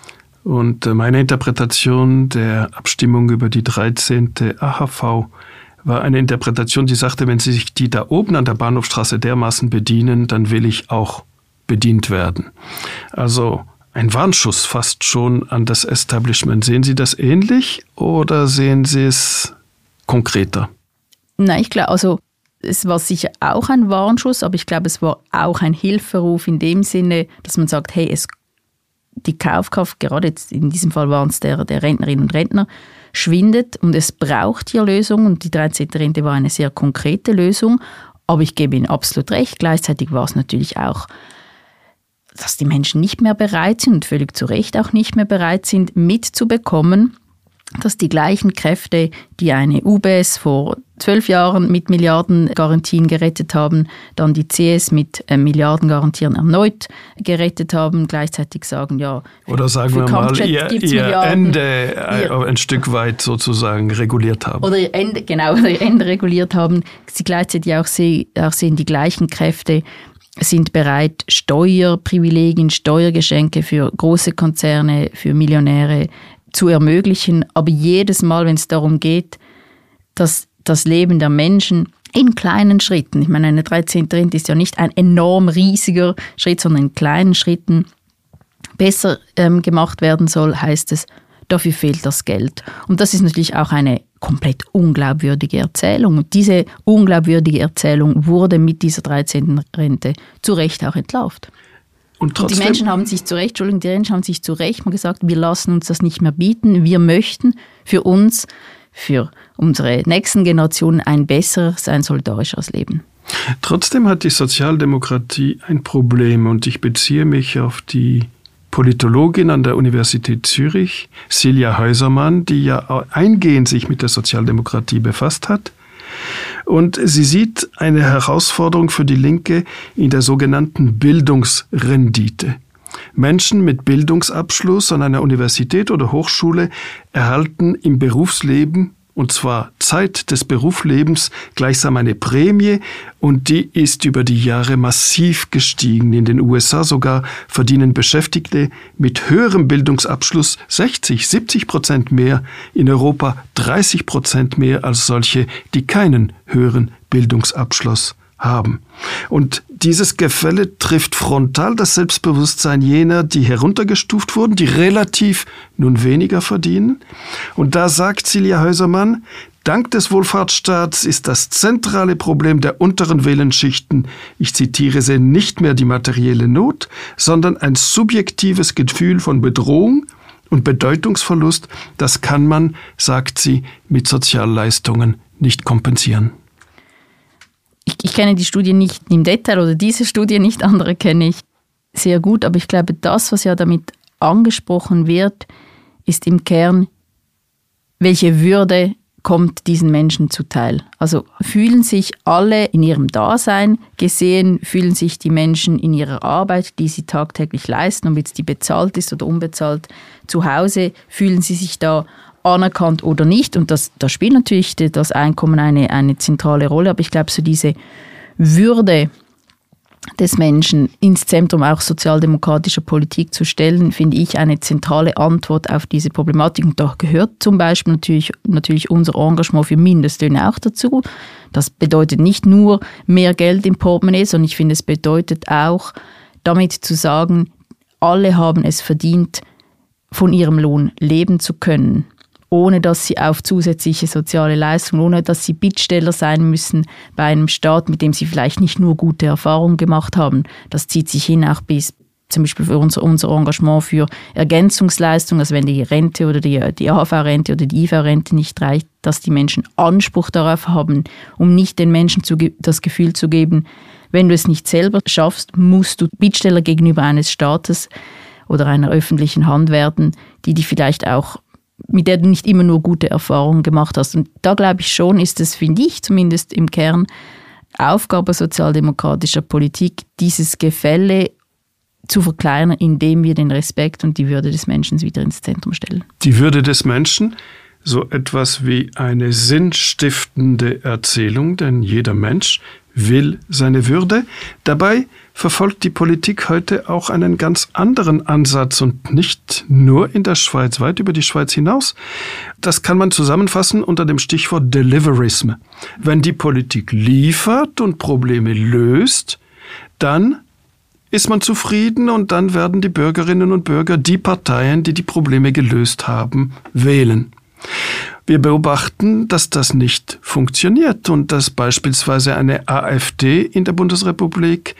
Und meine Interpretation der Abstimmung über die dreizehnte A H V war eine Interpretation, die sagte, wenn Sie sich die da oben an der Bahnhofstraße dermaßen bedienen, dann will ich auch bedient werden. Also ein Warnschuss fast schon an das Establishment. Sehen Sie das ähnlich oder sehen Sie es konkreter? Nein, ich glaube, also es war sicher auch ein Warnschuss, aber ich glaube, es war auch ein Hilferuf in dem Sinne, dass man sagt, hey, es, die Kaufkraft, gerade jetzt in diesem Fall waren es der, der Rentnerinnen und Rentner, schwindet und es braucht hier Lösungen und die dreizehnte Rente war eine sehr konkrete Lösung, aber ich gebe Ihnen absolut recht, gleichzeitig war es natürlich auch, dass die Menschen nicht mehr bereit sind und völlig zu Recht auch nicht mehr bereit sind, mitzubekommen, dass die gleichen Kräfte, die eine U B S vor zwölf Jahren mit Milliardengarantien gerettet haben, dann die C S mit äh, Milliardengarantien erneut gerettet haben, gleichzeitig sagen, ja, oder sagen wir mal, ihr, ihr Ende ihr, ein Stück weit sozusagen reguliert haben. Oder ihr Ende, genau, oder ihr Ende reguliert haben, sie gleichzeitig auch, seh, auch sehen, die gleichen Kräfte sind bereit, Steuerprivilegien, Steuergeschenke für große Konzerne, für Millionäre zu ermöglichen. Aber jedes Mal, wenn es darum geht, dass das Leben der Menschen in kleinen Schritten, ich meine, eine dreizehnte Rente ist ja nicht ein enorm riesiger Schritt, sondern in kleinen Schritten besser ähm, gemacht werden soll, heißt es, dafür fehlt das Geld. Und das ist natürlich auch eine komplett unglaubwürdige Erzählung. Und diese unglaubwürdige Erzählung wurde mit dieser dreizehnten Rente zu Recht auch entlarvt. Und, trotzdem, und die Menschen haben sich zu Recht, Entschuldigung, die Menschen haben sich zu Recht mal gesagt, wir lassen uns das nicht mehr bieten. Wir möchten für uns, für unsere nächsten Generationen ein besseres, ein solidarisches Leben. Trotzdem hat die Sozialdemokratie ein Problem und ich beziehe mich auf die Politologin an der Universität Zürich, Silja Häusermann, die ja eingehend sich mit der Sozialdemokratie befasst hat. Und sie sieht eine Herausforderung für die Linke in der sogenannten Bildungsrendite. Menschen mit Bildungsabschluss an einer Universität oder Hochschule erhalten im Berufsleben, und zwar Zeit des Berufslebens, gleichsam eine Prämie und die ist über die Jahre massiv gestiegen. In den U S A sogar verdienen Beschäftigte mit höherem Bildungsabschluss sechzig, siebzig Prozent mehr, in Europa dreißig Prozent mehr als solche, die keinen höheren Bildungsabschluss haben. Und dieses Gefälle trifft frontal das Selbstbewusstsein jener, die heruntergestuft wurden, die relativ nun weniger verdienen. Und da sagt Silja Häusermann, dank des Wohlfahrtsstaats ist das zentrale Problem der unteren Wählenschichten, ich zitiere sie, nicht mehr die materielle Not, sondern ein subjektives Gefühl von Bedrohung und Bedeutungsverlust. Das kann man, sagt sie, mit Sozialleistungen nicht kompensieren. Ich, ich kenne die Studie nicht im Detail oder diese Studie nicht, andere kenne ich sehr gut, aber ich glaube, das, was ja damit angesprochen wird, ist im Kern, welche Würde kommt diesen Menschen zuteil. Also fühlen sich alle in ihrem Dasein gesehen, fühlen sich die Menschen in ihrer Arbeit, die sie tagtäglich leisten, ob jetzt die bezahlt ist oder unbezahlt, zu Hause, fühlen sie sich da anerkannt oder nicht. Und das, da spielt natürlich das Einkommen eine, eine zentrale Rolle. Aber ich glaube, so diese Würde des Menschen ins Zentrum auch sozialdemokratischer Politik zu stellen, finde ich eine zentrale Antwort auf diese Problematik. Und da gehört zum Beispiel natürlich, natürlich unser Engagement für Mindestlöhne auch dazu. Das bedeutet nicht nur mehr Geld im Portemonnaie, sondern ich finde, es bedeutet auch, damit zu sagen, alle haben es verdient, von ihrem Lohn leben zu können, ohne dass sie auf zusätzliche soziale Leistungen, ohne dass sie Bittsteller sein müssen bei einem Staat, mit dem sie vielleicht nicht nur gute Erfahrungen gemacht haben. Das zieht sich hin auch bis zum Beispiel für unser, unser Engagement für Ergänzungsleistungen, also wenn die Rente oder die, die A H V-Rente oder die I V-Rente nicht reicht, dass die Menschen Anspruch darauf haben, um nicht den Menschen zu, das Gefühl zu geben, wenn du es nicht selber schaffst, musst du Bittsteller gegenüber eines Staates oder einer öffentlichen Hand werden, die die vielleicht auch mit der du nicht immer nur gute Erfahrungen gemacht hast. Und da glaube ich schon, ist es, finde ich zumindest im Kern, Aufgabe sozialdemokratischer Politik, dieses Gefälle zu verkleinern, indem wir den Respekt und die Würde des Menschen wieder ins Zentrum stellen. Die Würde des Menschen, so etwas wie eine sinnstiftende Erzählung, denn jeder Mensch will seine Würde. Dabei verfolgt die Politik heute auch einen ganz anderen Ansatz und nicht nur in der Schweiz, weit über die Schweiz hinaus. Das kann man zusammenfassen unter dem Stichwort Deliverism. Wenn die Politik liefert und Probleme löst, dann ist man zufrieden und dann werden die Bürgerinnen und Bürger die Parteien, die die Probleme gelöst haben, wählen. Wir beobachten, dass das nicht funktioniert und dass beispielsweise eine AfD in der Bundesrepublik,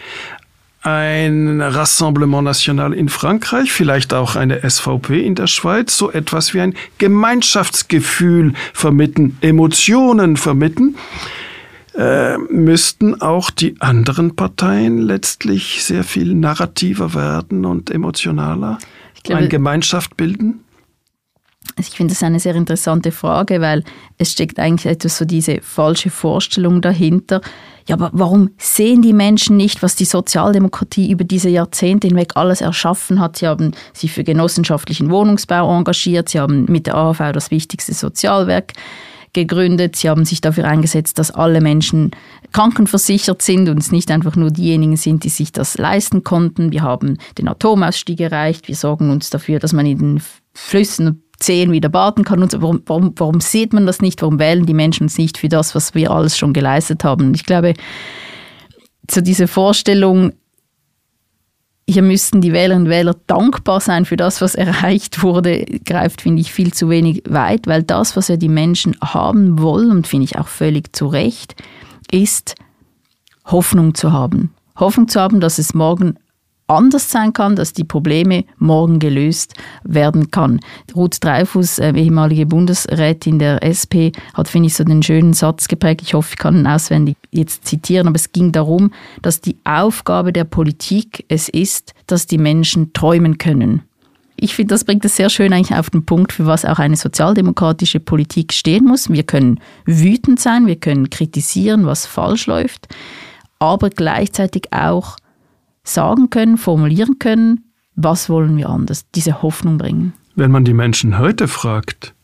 ein Rassemblement National in Frankreich, vielleicht auch eine S V P in der Schweiz, so etwas wie ein Gemeinschaftsgefühl vermitteln, Emotionen vermitteln, äh, müssten auch die anderen Parteien letztlich sehr viel narrativer werden und emotionaler, ich glaube, eine Gemeinschaft bilden? Ich finde das eine sehr interessante Frage, weil es steckt eigentlich etwas so diese falsche Vorstellung dahinter. Ja, aber warum sehen die Menschen nicht, was die Sozialdemokratie über diese Jahrzehnte hinweg alles erschaffen hat? Sie haben sich für genossenschaftlichen Wohnungsbau engagiert, sie haben mit der A H V das wichtigste Sozialwerk gegründet, sie haben sich dafür eingesetzt, dass alle Menschen krankenversichert sind und es nicht einfach nur diejenigen sind, die sich das leisten konnten. Wir haben den Atomausstieg erreicht, wir sorgen uns dafür, dass man in den Flüssen Seen wieder baden kann. Und so. warum, warum, warum sieht man das nicht? Warum wählen die Menschen uns nicht für das, was wir alles schon geleistet haben? Ich glaube, so diese Vorstellung, hier müssten die Wählerinnen und Wähler dankbar sein für das, was erreicht wurde, greift, finde ich, viel zu wenig weit, weil das, was ja die Menschen haben wollen, und finde ich auch völlig zu Recht, ist Hoffnung zu haben. Hoffnung zu haben, dass es morgen anders sein kann, dass die Probleme morgen gelöst werden kann. Ruth Dreifuss, äh, ehemalige Bundesrätin der S P, hat, finde ich, so den schönen Satz geprägt. Ich hoffe, ich kann ihn auswendig jetzt zitieren, aber es ging darum, dass die Aufgabe der Politik es ist, dass die Menschen träumen können. Ich finde, das bringt es sehr schön eigentlich auf den Punkt, für was auch eine sozialdemokratische Politik stehen muss. Wir können wütend sein, wir können kritisieren, was falsch läuft, aber gleichzeitig auch sagen können, formulieren können, was wollen wir anders, diese Hoffnung bringen. Wenn man die Menschen heute fragt,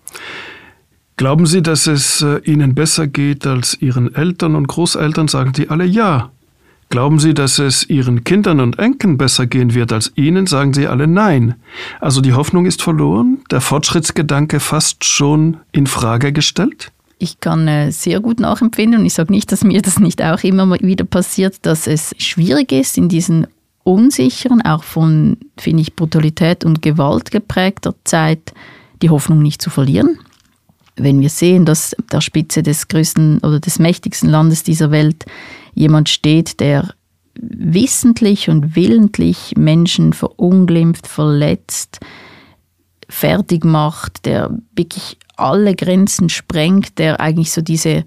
glauben Sie, dass es Ihnen besser geht als Ihren Eltern und Großeltern, sagen die alle ja. Glauben Sie, dass es Ihren Kindern und Enkeln besser gehen wird als Ihnen, sagen sie alle nein. Also die Hoffnung ist verloren, der Fortschrittsgedanke fast schon in Frage gestellt? Ich kann äh, sehr gut nachempfinden und ich sage nicht, dass mir das nicht auch immer wieder passiert, dass es schwierig ist, in diesen unsicheren, auch von, finde ich, Brutalität und Gewalt geprägter Zeit die Hoffnung nicht zu verlieren. Wenn wir sehen, dass an der Spitze des größten oder des mächtigsten Landes dieser Welt jemand steht, der wissentlich und willentlich Menschen verunglimpft, verletzt, fertig macht, der wirklich alle Grenzen sprengt, der eigentlich so diese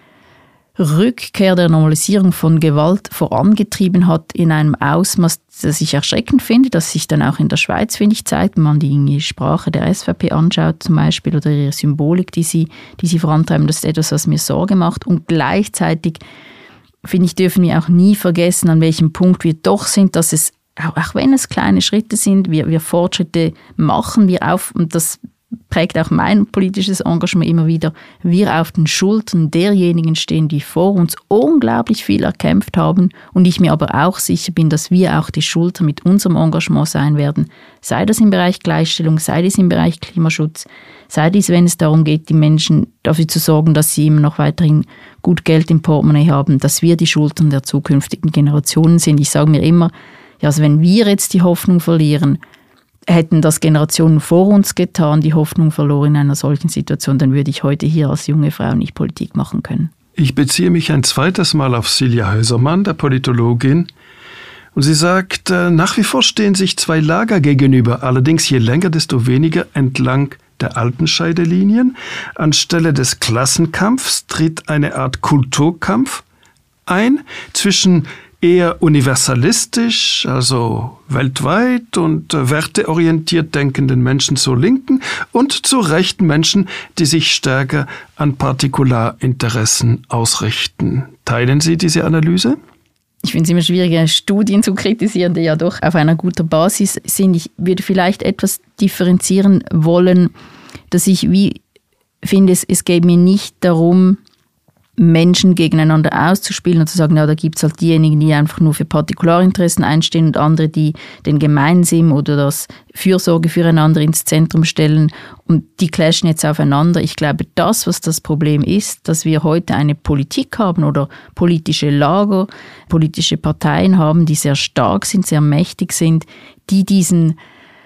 Rückkehr der Normalisierung von Gewalt vorangetrieben hat in einem Ausmaß, das ich erschreckend finde, das sich dann auch in der Schweiz, finde ich, zeigt, wenn man die Sprache der S V P anschaut zum Beispiel oder ihre Symbolik, die sie, die sie vorantreiben. Das ist etwas, was mir Sorge macht. Und gleichzeitig, finde ich, dürfen wir auch nie vergessen, an welchem Punkt wir doch sind, dass es, auch, auch wenn es kleine Schritte sind, wir, wir Fortschritte machen, wir auf, und das prägt auch mein politisches Engagement immer wieder, wir auf den Schultern derjenigen stehen, die vor uns unglaublich viel erkämpft haben und ich mir aber auch sicher bin, dass wir auch die Schulter mit unserem Engagement sein werden, sei das im Bereich Gleichstellung, sei das im Bereich Klimaschutz, sei dies, wenn es darum geht, die Menschen dafür zu sorgen, dass sie immer noch weiterhin gut Geld im Portemonnaie haben, dass wir die Schultern der zukünftigen Generationen sind. Ich sage mir immer, ja, also wenn wir jetzt die Hoffnung verlieren, hätten das Generationen vor uns getan, die Hoffnung verloren in einer solchen Situation, dann würde ich heute hier als junge Frau nicht Politik machen können. Ich beziehe mich ein zweites Mal auf Silja Häusermann, der Politologin. Und sie sagt, nach wie vor stehen sich zwei Lager gegenüber, allerdings je länger, desto weniger entlang der alten Scheidelinien. Anstelle des Klassenkampfs tritt eine Art Kulturkampf ein zwischen eher universalistisch, also weltweit und werteorientiert denkenden Menschen zur Linken und zu rechten Menschen, die sich stärker an Partikularinteressen ausrichten. Teilen Sie diese Analyse? Ich finde es immer schwierig, Studien zu kritisieren, die ja doch auf einer guten Basis sind. Ich würde vielleicht etwas differenzieren wollen, dass ich wie finde, es, es geht mir nicht darum, Menschen gegeneinander auszuspielen und zu sagen, ja, da gibt es halt diejenigen, die einfach nur für Partikularinteressen einstehen und andere, die den Gemeinsinn oder das Fürsorge füreinander ins Zentrum stellen und die clashen jetzt aufeinander. Ich glaube, das, was das Problem ist, dass wir heute eine Politik haben oder politische Lager, politische Parteien haben, die sehr stark sind, sehr mächtig sind, die diesen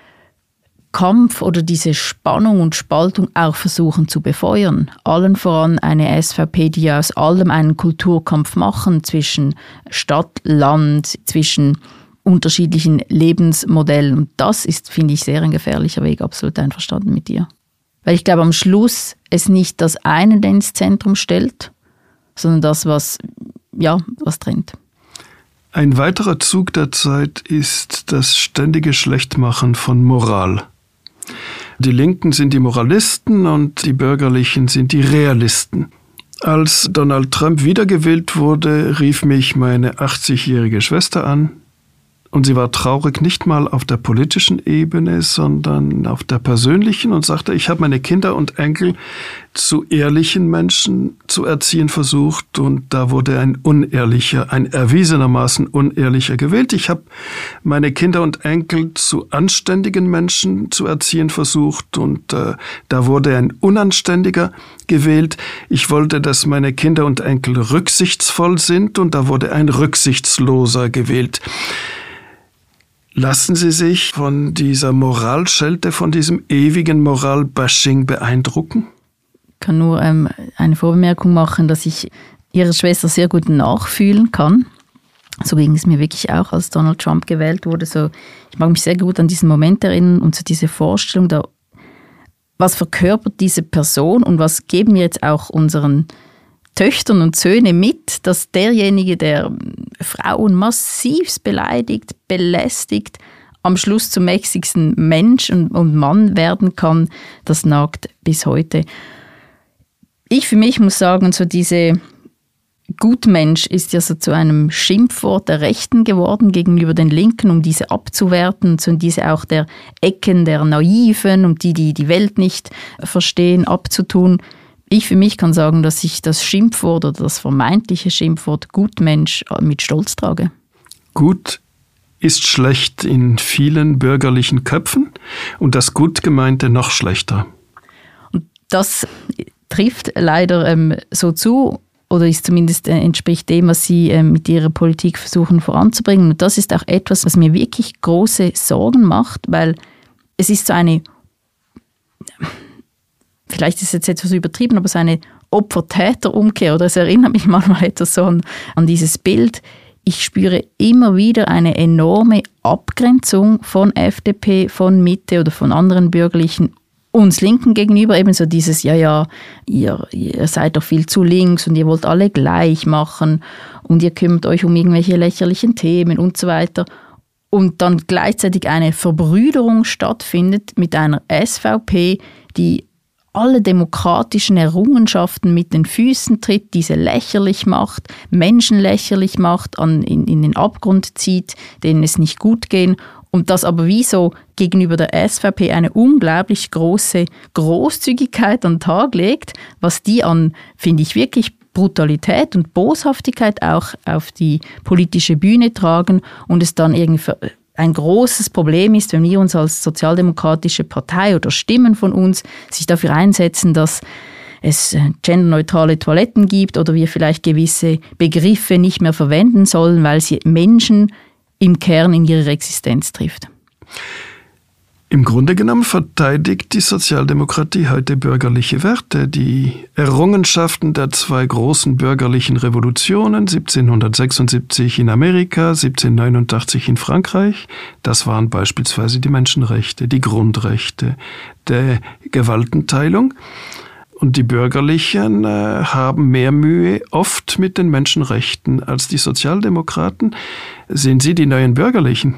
Kampf oder diese Spannung und Spaltung auch versuchen zu befeuern. Allen voran eine S V P, die aus allem einen Kulturkampf machen zwischen Stadt, Land, zwischen unterschiedlichen Lebensmodellen. Und das ist, finde ich, sehr ein gefährlicher Weg. Absolut einverstanden mit dir. Weil ich glaube, am Schluss es nicht das eine ins Zentrum stellt, sondern das, was, ja, was trennt. Ein weiterer Zug der Zeit ist das ständige Schlechtmachen von Moral. Die Linken sind die Moralisten und die Bürgerlichen sind die Realisten. Als Donald Trump wiedergewählt wurde, rief mich meine achtzigjährige Schwester an. Und sie war traurig, nicht mal auf der politischen Ebene, sondern auf der persönlichen und sagte, ich habe meine Kinder und Enkel zu ehrlichen Menschen zu erziehen versucht und da wurde ein unehrlicher, ein erwiesenermaßen unehrlicher gewählt. Ich habe meine Kinder und Enkel zu anständigen Menschen zu erziehen versucht und äh, da wurde ein unanständiger gewählt. Ich wollte, dass meine Kinder und Enkel rücksichtsvoll sind und da wurde ein rücksichtsloser gewählt. Lassen Sie sich von dieser Moralschelte, von diesem ewigen Moralbashing beeindrucken? Ich kann nur ähm, eine Vorbemerkung machen, dass ich Ihre Schwester sehr gut nachfühlen kann. So ging es mir wirklich auch, als Donald Trump gewählt wurde. So, ich mag mich sehr gut an diesen Moment erinnern und so diese Vorstellung, da, was verkörpert diese Person und was geben wir jetzt auch unseren Töchtern und Söhnen mit, dass derjenige, der Frauen massiv beleidigt, belästigt, am Schluss zum mächtigsten Mensch und, und Mann werden kann, das nagt bis heute. Ich für mich muss sagen, so diese Gutmensch ist ja so zu einem Schimpfwort der Rechten geworden gegenüber den Linken, um diese abzuwerten, und so diese auch der Ecken der Naiven, um die, die die Welt nicht verstehen, abzutun. Ich für mich kann sagen, dass ich das Schimpfwort oder das vermeintliche Schimpfwort Gutmensch mit Stolz trage. Gut ist schlecht in vielen bürgerlichen Köpfen und das Gutgemeinte noch schlechter. Und das trifft leider ähm, so zu, oder ist zumindest äh, entspricht dem, was Sie äh, mit Ihrer Politik versuchen voranzubringen. Und das ist auch etwas, was mir wirklich große Sorgen macht, weil es ist so eine, vielleicht ist es jetzt etwas übertrieben, aber so eine Opfer-Täter-Umkehr, oder es erinnert mich manchmal etwas so an, an dieses Bild. Ich spüre immer wieder eine enorme Abgrenzung von F D P, von Mitte oder von anderen bürgerlichen uns Linken gegenüber, eben so dieses, ja, ja, ihr, ihr seid doch viel zu links und ihr wollt alle gleich machen und ihr kümmert euch um irgendwelche lächerlichen Themen und so weiter. Und dann gleichzeitig eine Verbrüderung stattfindet mit einer S V P, die alle demokratischen Errungenschaften mit den Füßen tritt, diese lächerlich macht, Menschen lächerlich macht, an, in, in den Abgrund zieht, denen es nicht gut geht. Und das aber wie so gegenüber der S V P eine unglaublich große Großzügigkeit an den Tag legt, was die an, finde ich, wirklich Brutalität und Boshaftigkeit auch auf die politische Bühne tragen und es dann irgendwie ein großes Problem ist, wenn wir uns als sozialdemokratische Partei oder Stimmen von uns sich dafür einsetzen, dass es genderneutrale Toiletten gibt oder wir vielleicht gewisse Begriffe nicht mehr verwenden sollen, weil sie Menschen im Kern in ihrer Existenz trifft. Im Grunde genommen verteidigt die Sozialdemokratie heute bürgerliche Werte, die Errungenschaften der zwei großen bürgerlichen Revolutionen, siebzehnhundertsechsundsiebzig in Amerika, siebzehnhundertneunundachtzig in Frankreich. Das waren beispielsweise die Menschenrechte, die Grundrechte der Gewaltenteilung. Und die Bürgerlichen äh, haben mehr Mühe oft mit den Menschenrechten als die Sozialdemokraten. Sind Sie die neuen Bürgerlichen?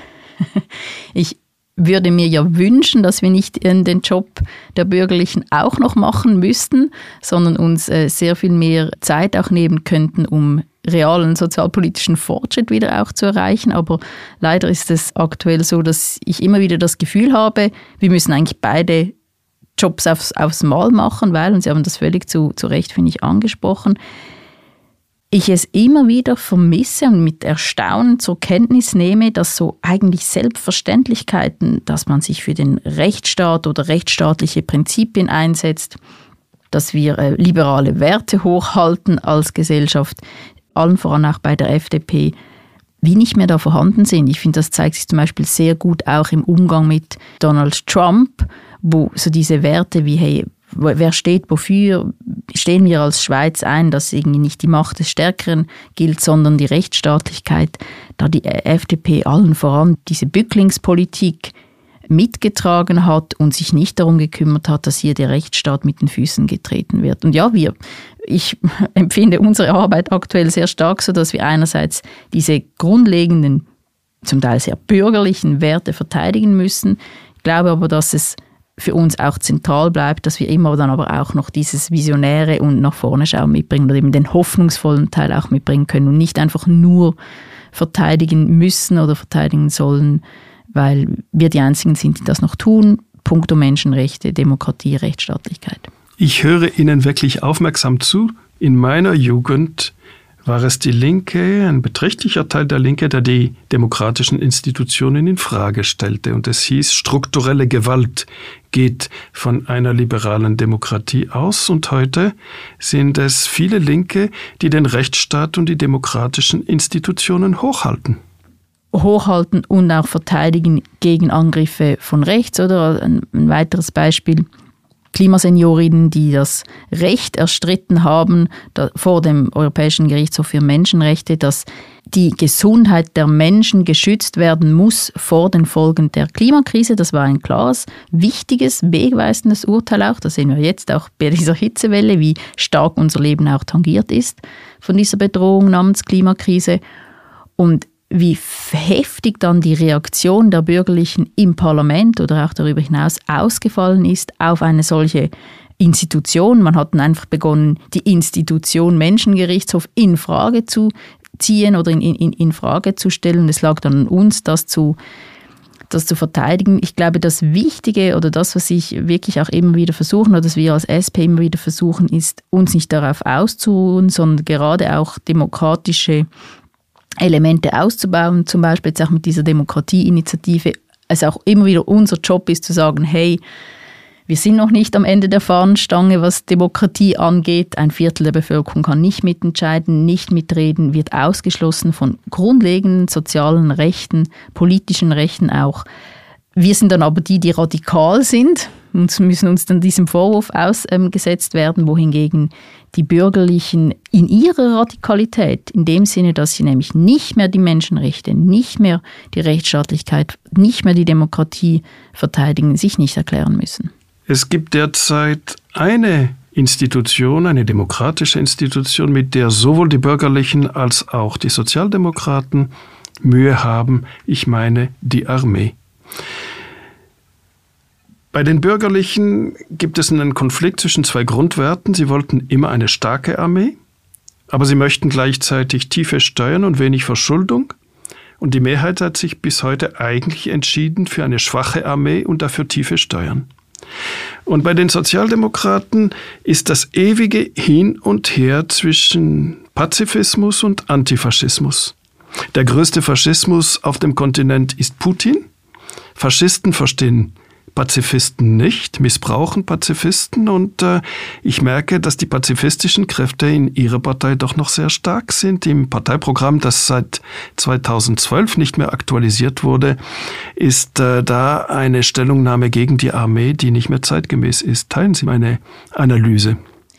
Ich würde mir ja wünschen, dass wir nicht den Job der Bürgerlichen auch noch machen müssten, sondern uns äh, sehr viel mehr Zeit auch nehmen könnten, um realen sozialpolitischen Fortschritt wieder auch zu erreichen. Aber leider ist es aktuell so, dass ich immer wieder das Gefühl habe, wir müssen eigentlich beide Jobs aufs, aufs Mal machen, weil, und Sie haben das völlig zu, zu Recht, finde ich, angesprochen, ich es immer wieder vermisse und mit Erstaunen zur Kenntnis nehme, dass so eigentlich Selbstverständlichkeiten, dass man sich für den Rechtsstaat oder rechtsstaatliche Prinzipien einsetzt, dass wir äh, liberale Werte hochhalten als Gesellschaft, allen voran auch bei der F D P, wie nicht mehr da vorhanden sind. Ich finde, das zeigt sich zum Beispiel sehr gut auch im Umgang mit Donald Trump, wo so diese Werte wie, hey, wer steht wofür, stehen wir als Schweiz ein, dass irgendwie nicht die Macht des Stärkeren gilt, sondern die Rechtsstaatlichkeit, da die F D P allen voran diese Bücklingspolitik mitgetragen hat und sich nicht darum gekümmert hat, dass hier der Rechtsstaat mit den Füßen getreten wird. Und ja, wir, ich empfinde unsere Arbeit aktuell sehr stark so, dass wir einerseits diese grundlegenden, zum Teil sehr bürgerlichen Werte verteidigen müssen. Ich glaube aber, dass es für uns auch zentral bleibt, dass wir immer dann aber auch noch dieses Visionäre und nach vorne schauen mitbringen oder eben den hoffnungsvollen Teil auch mitbringen können und nicht einfach nur verteidigen müssen oder verteidigen sollen, weil wir die Einzigen sind, die das noch tun, puncto Menschenrechte, Demokratie, Rechtsstaatlichkeit. Ich höre Ihnen wirklich aufmerksam zu. In meiner Jugend war es die Linke, ein beträchtlicher Teil der Linke, der die demokratischen Institutionen in Frage stellte. Und es hieß, strukturelle Gewalt geht von einer liberalen Demokratie aus. Und heute sind es viele Linke, die den Rechtsstaat und die demokratischen Institutionen hochhalten. hochhalten und auch verteidigen gegen Angriffe von rechts. Oder ein, ein weiteres Beispiel, Klimaseniorinnen, die das Recht erstritten haben da, vor dem Europäischen Gerichtshof für Menschenrechte, dass die Gesundheit der Menschen geschützt werden muss vor den Folgen der Klimakrise. Das war ein klares, wichtiges, wegweisendes Urteil auch. Das sehen wir jetzt auch bei dieser Hitzewelle, wie stark unser Leben auch tangiert ist von dieser Bedrohung namens Klimakrise. Und wie heftig dann die Reaktion der Bürgerlichen im Parlament oder auch darüber hinaus ausgefallen ist auf eine solche Institution. Man hat dann einfach begonnen, die Institution Menschengerichtshof in Frage zu ziehen oder in, in, in Frage zu stellen. Es lag dann an uns, das zu, das zu verteidigen. Ich glaube, das Wichtige oder das, was ich wirklich auch immer wieder versuchen oder das wir als S P immer wieder versuchen, ist, uns nicht darauf auszuruhen, sondern gerade auch demokratische Elemente auszubauen, zum Beispiel jetzt auch mit dieser Demokratieinitiative, es auch immer wieder unser Job ist zu sagen, hey, wir sind noch nicht am Ende der Fahnenstange, was Demokratie angeht. Ein Viertel der Bevölkerung kann nicht mitentscheiden, nicht mitreden, wird ausgeschlossen von grundlegenden sozialen Rechten, politischen Rechten auch. Wir sind dann aber die, die radikal sind und müssen uns dann diesem Vorwurf ausgesetzt werden, wohingegen die Bürgerlichen in ihrer Radikalität, in dem Sinne, dass sie nämlich nicht mehr die Menschenrechte, nicht mehr die Rechtsstaatlichkeit, nicht mehr die Demokratie verteidigen, sich nicht erklären müssen. Es gibt derzeit eine Institution, eine demokratische Institution, mit der sowohl die Bürgerlichen als auch die Sozialdemokraten Mühe haben. Ich meine die Armee. Bei den Bürgerlichen gibt es einen Konflikt zwischen zwei Grundwerten. Sie wollten immer eine starke Armee, aber sie möchten gleichzeitig tiefe Steuern und wenig Verschuldung. Und die Mehrheit hat sich bis heute eigentlich entschieden für eine schwache Armee und dafür tiefe Steuern. Und bei den Sozialdemokraten ist das ewige Hin und Her zwischen Pazifismus und Antifaschismus. Der größte Faschismus auf dem Kontinent ist Putin. Faschisten verstehen Pazifisten nicht, missbrauchen Pazifisten und äh, ich merke, dass die pazifistischen Kräfte in ihrer Partei doch noch sehr stark sind. Im Parteiprogramm, das seit zweitausendzwölf nicht mehr aktualisiert wurde, ist äh, da eine Stellungnahme gegen die Armee, die nicht mehr zeitgemäß ist. Teilen Sie meine Analyse?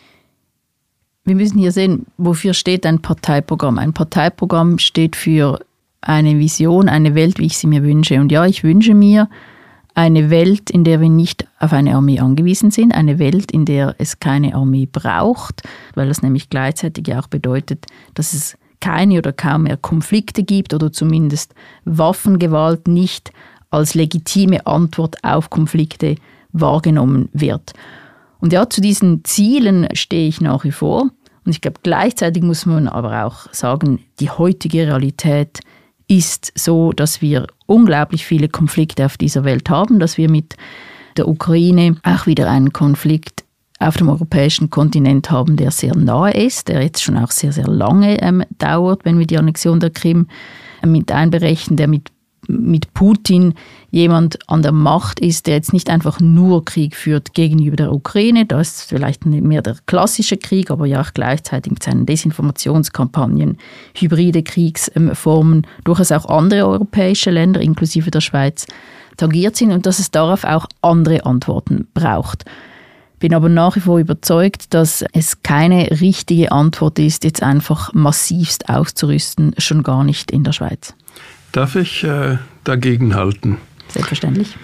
Wir müssen hier sehen, wofür steht ein Parteiprogramm. Ein Parteiprogramm steht für eine Vision, eine Welt, wie ich sie mir wünsche. Und ja, ich wünsche mir eine Welt, in der wir nicht auf eine Armee angewiesen sind, eine Welt, in der es keine Armee braucht, weil das nämlich gleichzeitig auch bedeutet, dass es keine oder kaum mehr Konflikte gibt oder zumindest Waffengewalt nicht als legitime Antwort auf Konflikte wahrgenommen wird. Und ja, zu diesen Zielen stehe ich nach wie vor. Und ich glaube, gleichzeitig muss man aber auch sagen, die heutige Realität ist so, dass wir unglaublich viele Konflikte auf dieser Welt haben, dass wir mit der Ukraine auch wieder einen Konflikt auf dem europäischen Kontinent haben, der sehr nahe ist, der jetzt schon auch sehr, sehr lange ähm, dauert, wenn wir die Annexion der Krim äh, mit einberechnen, der mit, mit Putin jemand an der Macht ist, der jetzt nicht einfach nur Krieg führt gegenüber der Ukraine, da ist vielleicht mehr der klassische Krieg, aber ja auch gleichzeitig mit seinen Desinformationskampagnen, hybride Kriegsformen, durchaus auch andere europäische Länder, inklusive der Schweiz, tangiert sind und dass es darauf auch andere Antworten braucht. Bin aber nach wie vor überzeugt, dass es keine richtige Antwort ist, jetzt einfach massivst auszurüsten, schon gar nicht in der Schweiz. Darf ich äh, dagegen halten? Selbstverständlich.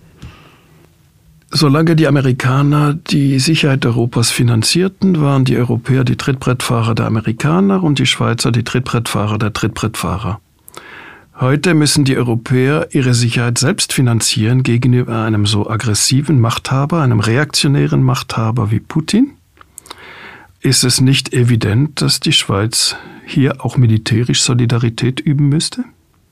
Solange die Amerikaner die Sicherheit Europas finanzierten, waren die Europäer die Trittbrettfahrer der Amerikaner und die Schweizer die Trittbrettfahrer der Trittbrettfahrer. Heute müssen die Europäer ihre Sicherheit selbst finanzieren gegenüber einem so aggressiven Machthaber, einem reaktionären Machthaber wie Putin. Ist es nicht evident, dass die Schweiz hier auch militärisch Solidarität üben müsste?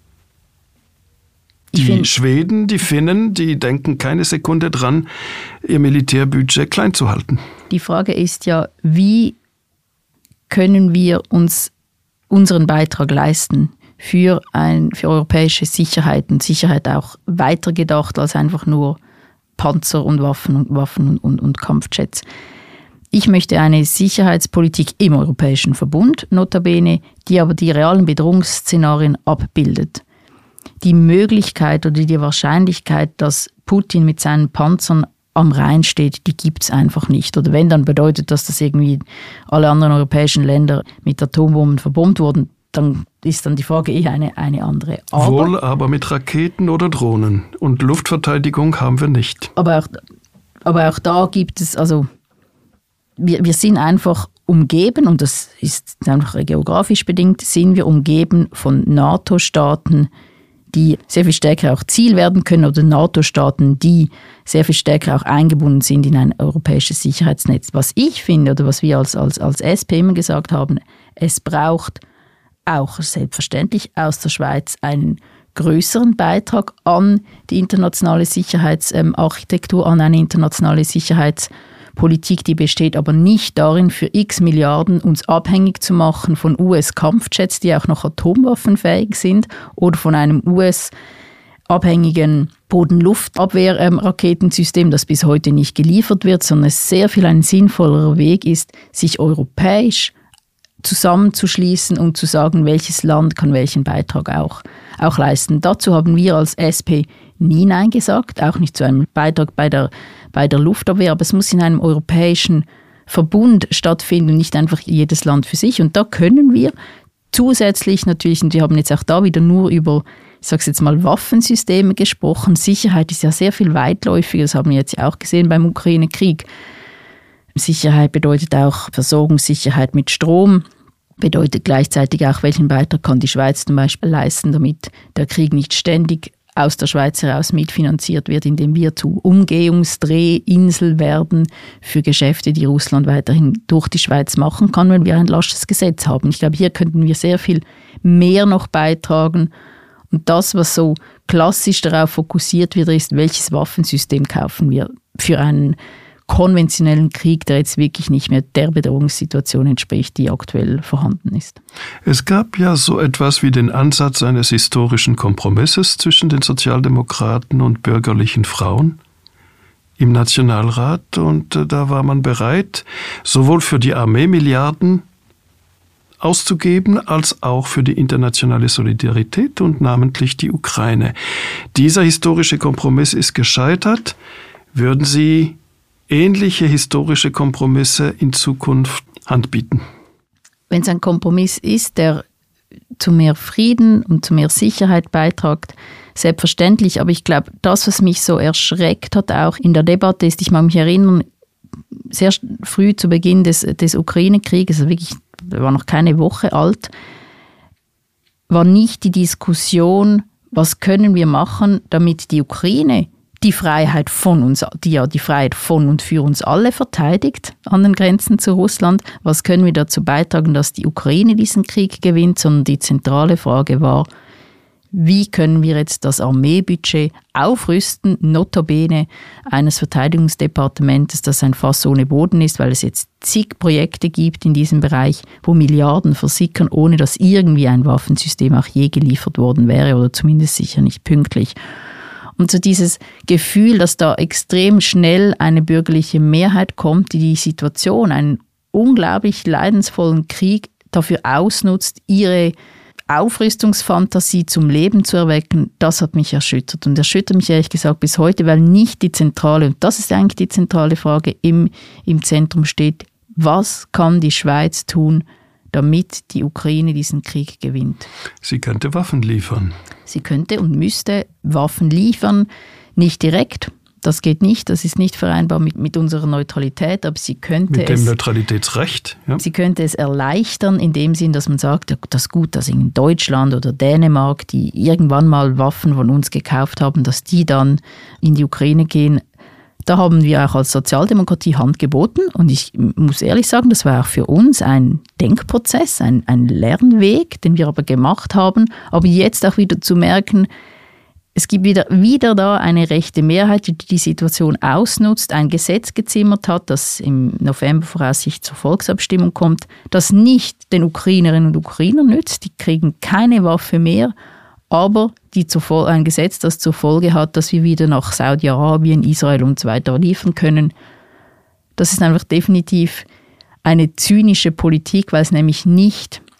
Die Schweden, die Finnen, die denken keine Sekunde dran, ihr Militärbudget klein zu halten. Die Frage ist ja, wie können wir uns unseren Beitrag leisten für, ein, für europäische Sicherheit und Sicherheit auch weiter gedacht als einfach nur Panzer und Waffen und Waffen und, und, und Kampfjets. Ich möchte eine Sicherheitspolitik im Europäischen Verbund, notabene, die aber die realen Bedrohungsszenarien abbildet. die Möglichkeit oder die Wahrscheinlichkeit, dass Putin mit seinen Panzern am Rhein steht, die gibt es einfach nicht. Oder wenn, dann bedeutet das, dass irgendwie alle anderen europäischen Länder mit Atombomben verbombt wurden, dann ist dann die Frage eher eine, eine andere. Aber, Wohl aber mit Raketen oder Drohnen. Und Luftverteidigung haben wir nicht. Aber auch, aber auch da gibt es, also wir, wir sind einfach umgeben, und das ist einfach geografisch bedingt, sind wir umgeben von NATO-Staaten, die sehr viel stärker auch Ziel werden können, oder NATO-Staaten, die sehr viel stärker auch eingebunden sind in ein europäisches Sicherheitsnetz. Was ich finde, oder was wir als, als, als S P immer gesagt haben, es braucht auch selbstverständlich aus der Schweiz einen größeren Beitrag an die internationale Sicherheitsarchitektur, an eine internationale Sicherheitspolitik, die besteht aber nicht darin, für x Milliarden uns abhängig zu machen von U S-Kampfjets, die auch noch atomwaffenfähig sind, oder von einem U S-abhängigen Boden-Luft-Abwehr-Raketensystem, das bis heute nicht geliefert wird, sondern es sehr viel ein sinnvollerer Weg ist, sich europäisch zusammenzuschließen und zu sagen, welches Land kann welchen Beitrag auch, auch leisten. Dazu haben wir als S P nie Nein gesagt, auch nicht zu einem Beitrag bei der, bei der Luftabwehr, aber es muss in einem europäischen Verbund stattfinden und nicht einfach jedes Land für sich. Und da können wir zusätzlich natürlich, und wir haben jetzt auch da wieder nur über, ich sage es jetzt mal, Waffensysteme gesprochen. Sicherheit ist ja sehr viel weitläufiger, das haben wir jetzt ja auch gesehen beim Ukraine-Krieg. Sicherheit bedeutet auch Versorgungssicherheit mit Strom, bedeutet gleichzeitig auch, welchen Beitrag kann die Schweiz zum Beispiel leisten, damit der Krieg nicht ständig aus der Schweiz heraus mitfinanziert wird, indem wir zu Umgehungsdrehinsel werden für Geschäfte, die Russland weiterhin durch die Schweiz machen kann, wenn wir ein lasches Gesetz haben. Ich glaube, hier könnten wir sehr viel mehr noch beitragen. Und das, was so klassisch darauf fokussiert wird, ist, welches Waffensystem kaufen wir für einen konventionellen Krieg, der jetzt wirklich nicht mehr der Bedrohungssituation entspricht, die aktuell vorhanden ist. Es gab ja so etwas wie den Ansatz eines historischen Kompromisses zwischen den Sozialdemokraten und bürgerlichen Frauen im Nationalrat, und äh, da war man bereit, sowohl für die Armee Milliarden auszugeben, als auch für die internationale Solidarität und namentlich die Ukraine. Dieser historische Kompromiss ist gescheitert. Würden Sie ähnliche historische Kompromisse in Zukunft handbieten? Wenn es ein Kompromiss ist, der zu mehr Frieden und zu mehr Sicherheit beiträgt, selbstverständlich. Aber ich glaube, das, was mich so erschreckt hat, auch in der Debatte, ist, ich mag mich erinnern, sehr früh zu Beginn des, des Ukraine-Krieges, also wirklich, war noch keine Woche alt, war nicht die Diskussion, was können wir machen, damit die Ukraine die Freiheit von uns, die ja die Freiheit von und für uns alle verteidigt an den Grenzen zu Russland. Was können wir dazu beitragen, dass die Ukraine diesen Krieg gewinnt? Sondern die zentrale Frage war, wie können wir jetzt das Armeebudget aufrüsten, notabene eines Verteidigungsdepartements, das ein Fass ohne Boden ist, weil es jetzt zig Projekte gibt in diesem Bereich, wo Milliarden versickern, ohne dass irgendwie ein Waffensystem auch je geliefert worden wäre oder zumindest sicher nicht pünktlich. Und so dieses Gefühl, dass da extrem schnell eine bürgerliche Mehrheit kommt, die die Situation, einen unglaublich leidensvollen Krieg dafür ausnutzt, ihre Aufrüstungsfantasie zum Leben zu erwecken, das hat mich erschüttert. Und erschüttert mich ehrlich gesagt bis heute, weil nicht die zentrale, und das ist eigentlich die zentrale Frage, im, im Zentrum steht, was kann die Schweiz tun, damit die Ukraine diesen Krieg gewinnt? Sie könnte Waffen liefern. Sie könnte und müsste Waffen liefern, nicht direkt, das geht nicht, das ist nicht vereinbar mit, mit unserer Neutralität, aber sie könnte mit dem es, Neutralitätsrecht, ja. Sie könnte es erleichtern, in dem Sinn, dass man sagt, das ist gut, dass in Deutschland oder Dänemark, die irgendwann mal Waffen von uns gekauft haben, dass die dann in die Ukraine gehen. Da haben wir auch als Sozialdemokratie Hand geboten, und ich muss ehrlich sagen, das war auch für uns ein Denkprozess, ein, ein Lernweg, den wir aber gemacht haben. Aber jetzt auch wieder zu merken, es gibt wieder, wieder da eine rechte Mehrheit, die die Situation ausnutzt, ein Gesetz gezimmert hat, das im November voraussichtlich zur Volksabstimmung kommt, das nicht den Ukrainerinnen und Ukrainern nützt, die kriegen keine Waffe mehr, aber die zur, ein Gesetz, das zur Folge hat, dass wir wieder nach Saudi-Arabien, Israel und so weiter liefern können. Das ist einfach definitiv eine zynische Politik, weil es nämlich nicht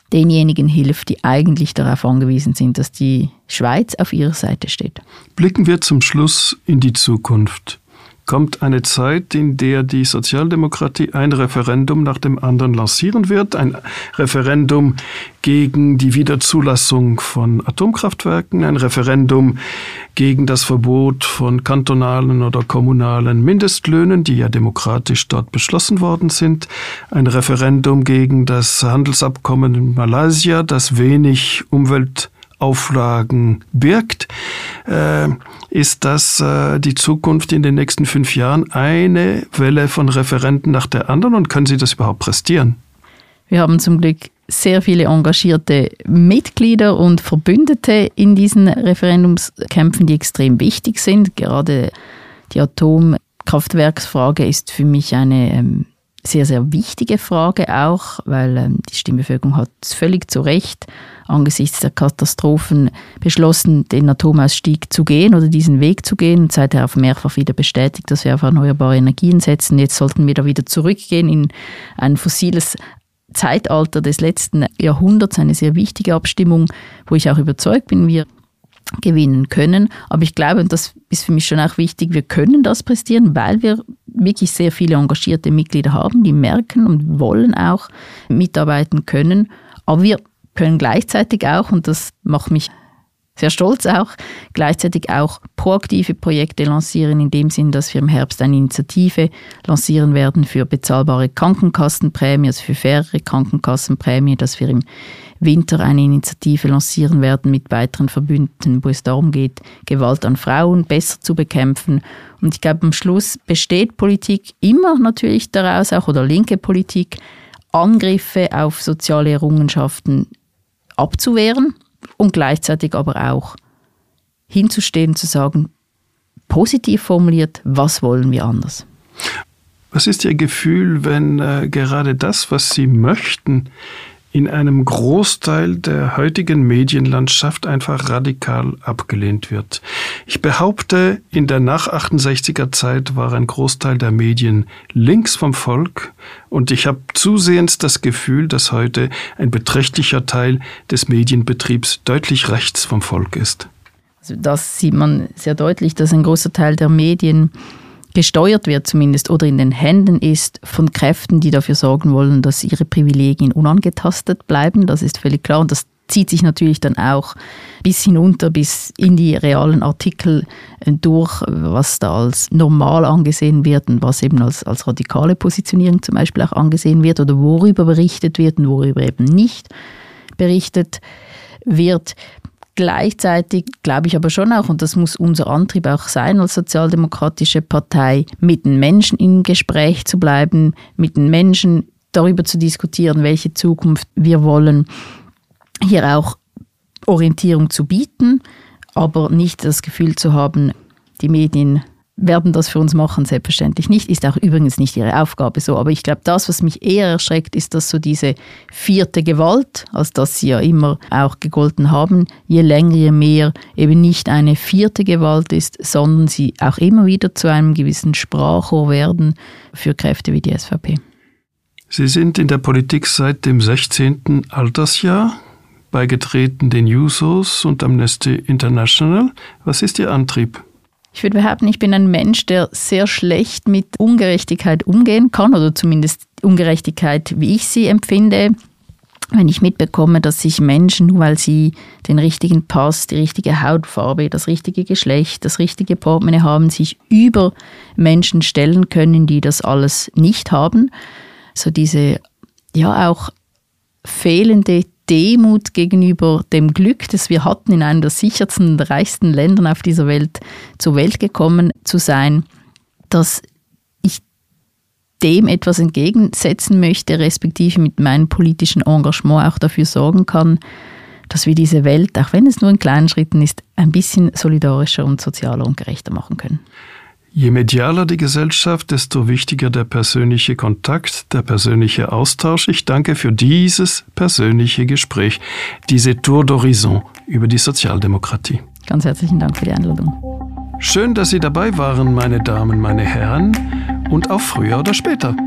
denjenigen hilft, die eigentlich darauf angewiesen sind, dass die Schweiz auf ihrer Seite steht. Blicken wir zum Schluss in die Zukunft. Kommt eine Zeit, in der die Sozialdemokratie ein Referendum nach dem anderen lancieren wird, ein Referendum gegen die Wiederzulassung von Atomkraftwerken, ein Referendum gegen das Verbot von kantonalen oder kommunalen Mindestlöhnen, die ja demokratisch dort beschlossen worden sind, ein Referendum gegen das Handelsabkommen in Malaysia, das wenig Umwelt Auflagen birgt, äh, ist das äh, die Zukunft in den nächsten fünf Jahren, eine Welle von Referenden nach der anderen, und können Sie das überhaupt prestieren? Wir haben zum Glück sehr viele engagierte Mitglieder und Verbündete in diesen Referendumskämpfen, die extrem wichtig sind. Gerade die Atomkraftwerksfrage ist für mich eine ähm, sehr, sehr wichtige Frage auch, weil ähm, die Stimmbevölkerung hat völlig zu Recht angesichts der Katastrophen beschlossen, den Atomausstieg zu gehen oder diesen Weg zu gehen. Und seither auch mehrfach wieder bestätigt, dass wir auf erneuerbare Energien setzen. Jetzt sollten wir da wieder zurückgehen in ein fossiles Zeitalter des letzten Jahrhunderts. Eine sehr wichtige Abstimmung, wo ich auch überzeugt bin, wir gewinnen können. Aber ich glaube, und das ist für mich schon auch wichtig, wir können das prestieren, weil wir wirklich sehr viele engagierte Mitglieder haben, die merken und wollen auch mitarbeiten können. Aber wir können gleichzeitig auch, und das macht mich sehr stolz auch, gleichzeitig auch proaktive Projekte lancieren, in dem Sinn, dass wir im Herbst eine Initiative lancieren werden für bezahlbare Krankenkassenprämie, also für fairere Krankenkassenprämie, dass wir im Winter eine Initiative lancieren werden mit weiteren Verbündeten, wo es darum geht, Gewalt an Frauen besser zu bekämpfen. Und ich glaube, am Schluss besteht Politik immer natürlich daraus, auch oder linke Politik, Angriffe auf soziale Errungenschaften abzuwehren und gleichzeitig aber auch hinzustehen, zu sagen, positiv formuliert, was wollen wir anders? Was ist Ihr Gefühl, wenn äh, gerade das, was Sie möchten, in einem Großteil der heutigen Medienlandschaft einfach radikal abgelehnt wird? Ich behaupte, in der nach-achtundsechziger Zeit war ein Großteil der Medien links vom Volk, und ich habe zusehends das Gefühl, dass heute ein beträchtlicher Teil des Medienbetriebs deutlich rechts vom Volk ist. Also das sieht man sehr deutlich, dass ein großer Teil der Medien gesteuert wird zumindest oder in den Händen ist von Kräften, die dafür sorgen wollen, dass ihre Privilegien unangetastet bleiben. Das ist völlig klar, und das zieht sich natürlich dann auch bis hinunter, bis in die realen Artikel durch, was da als normal angesehen wird und was eben als, als radikale Positionierung zum Beispiel auch angesehen wird oder worüber berichtet wird und worüber eben nicht berichtet wird. Gleichzeitig glaube ich aber schon auch, und das muss unser Antrieb auch sein als sozialdemokratische Partei, mit den Menschen im Gespräch zu bleiben, mit den Menschen darüber zu diskutieren, welche Zukunft wir wollen, hier auch Orientierung zu bieten, aber nicht das Gefühl zu haben, die Medien werden das für uns machen, selbstverständlich nicht. Ist auch übrigens nicht ihre Aufgabe so. Aber ich glaube, das, was mich eher erschreckt, ist, dass so diese vierte Gewalt, als dass sie ja immer auch gegolten haben, je länger, je mehr eben nicht eine vierte Gewalt ist, sondern sie auch immer wieder zu einem gewissen Sprachrohr werden für Kräfte wie die S V P. Sie sind in der Politik seit dem sechzehnten Altersjahr, beigetreten den Jusos und Amnesty International. Was ist Ihr Antrieb? Ich würde behaupten, ich bin ein Mensch, der sehr schlecht mit Ungerechtigkeit umgehen kann, oder zumindest Ungerechtigkeit, wie ich sie empfinde. Wenn ich mitbekomme, dass sich Menschen, nur weil sie den richtigen Pass, die richtige Hautfarbe, das richtige Geschlecht, das richtige Portemonnaie haben, sich über Menschen stellen können, die das alles nicht haben. So diese, ja auch fehlende Demut gegenüber dem Glück, das wir hatten, in einem der sichersten und reichsten Ländern auf dieser Welt zur Welt gekommen zu sein, dass ich dem etwas entgegensetzen möchte, respektive mit meinem politischen Engagement auch dafür sorgen kann, dass wir diese Welt, auch wenn es nur in kleinen Schritten ist, ein bisschen solidarischer und sozialer und gerechter machen können. Je medialer die Gesellschaft, desto wichtiger der persönliche Kontakt, der persönliche Austausch. Ich danke für dieses persönliche Gespräch, diese Tour d'Horizon über die Sozialdemokratie. Ganz herzlichen Dank für die Einladung. Schön, dass Sie dabei waren, meine Damen, meine Herren, und auf früher oder später.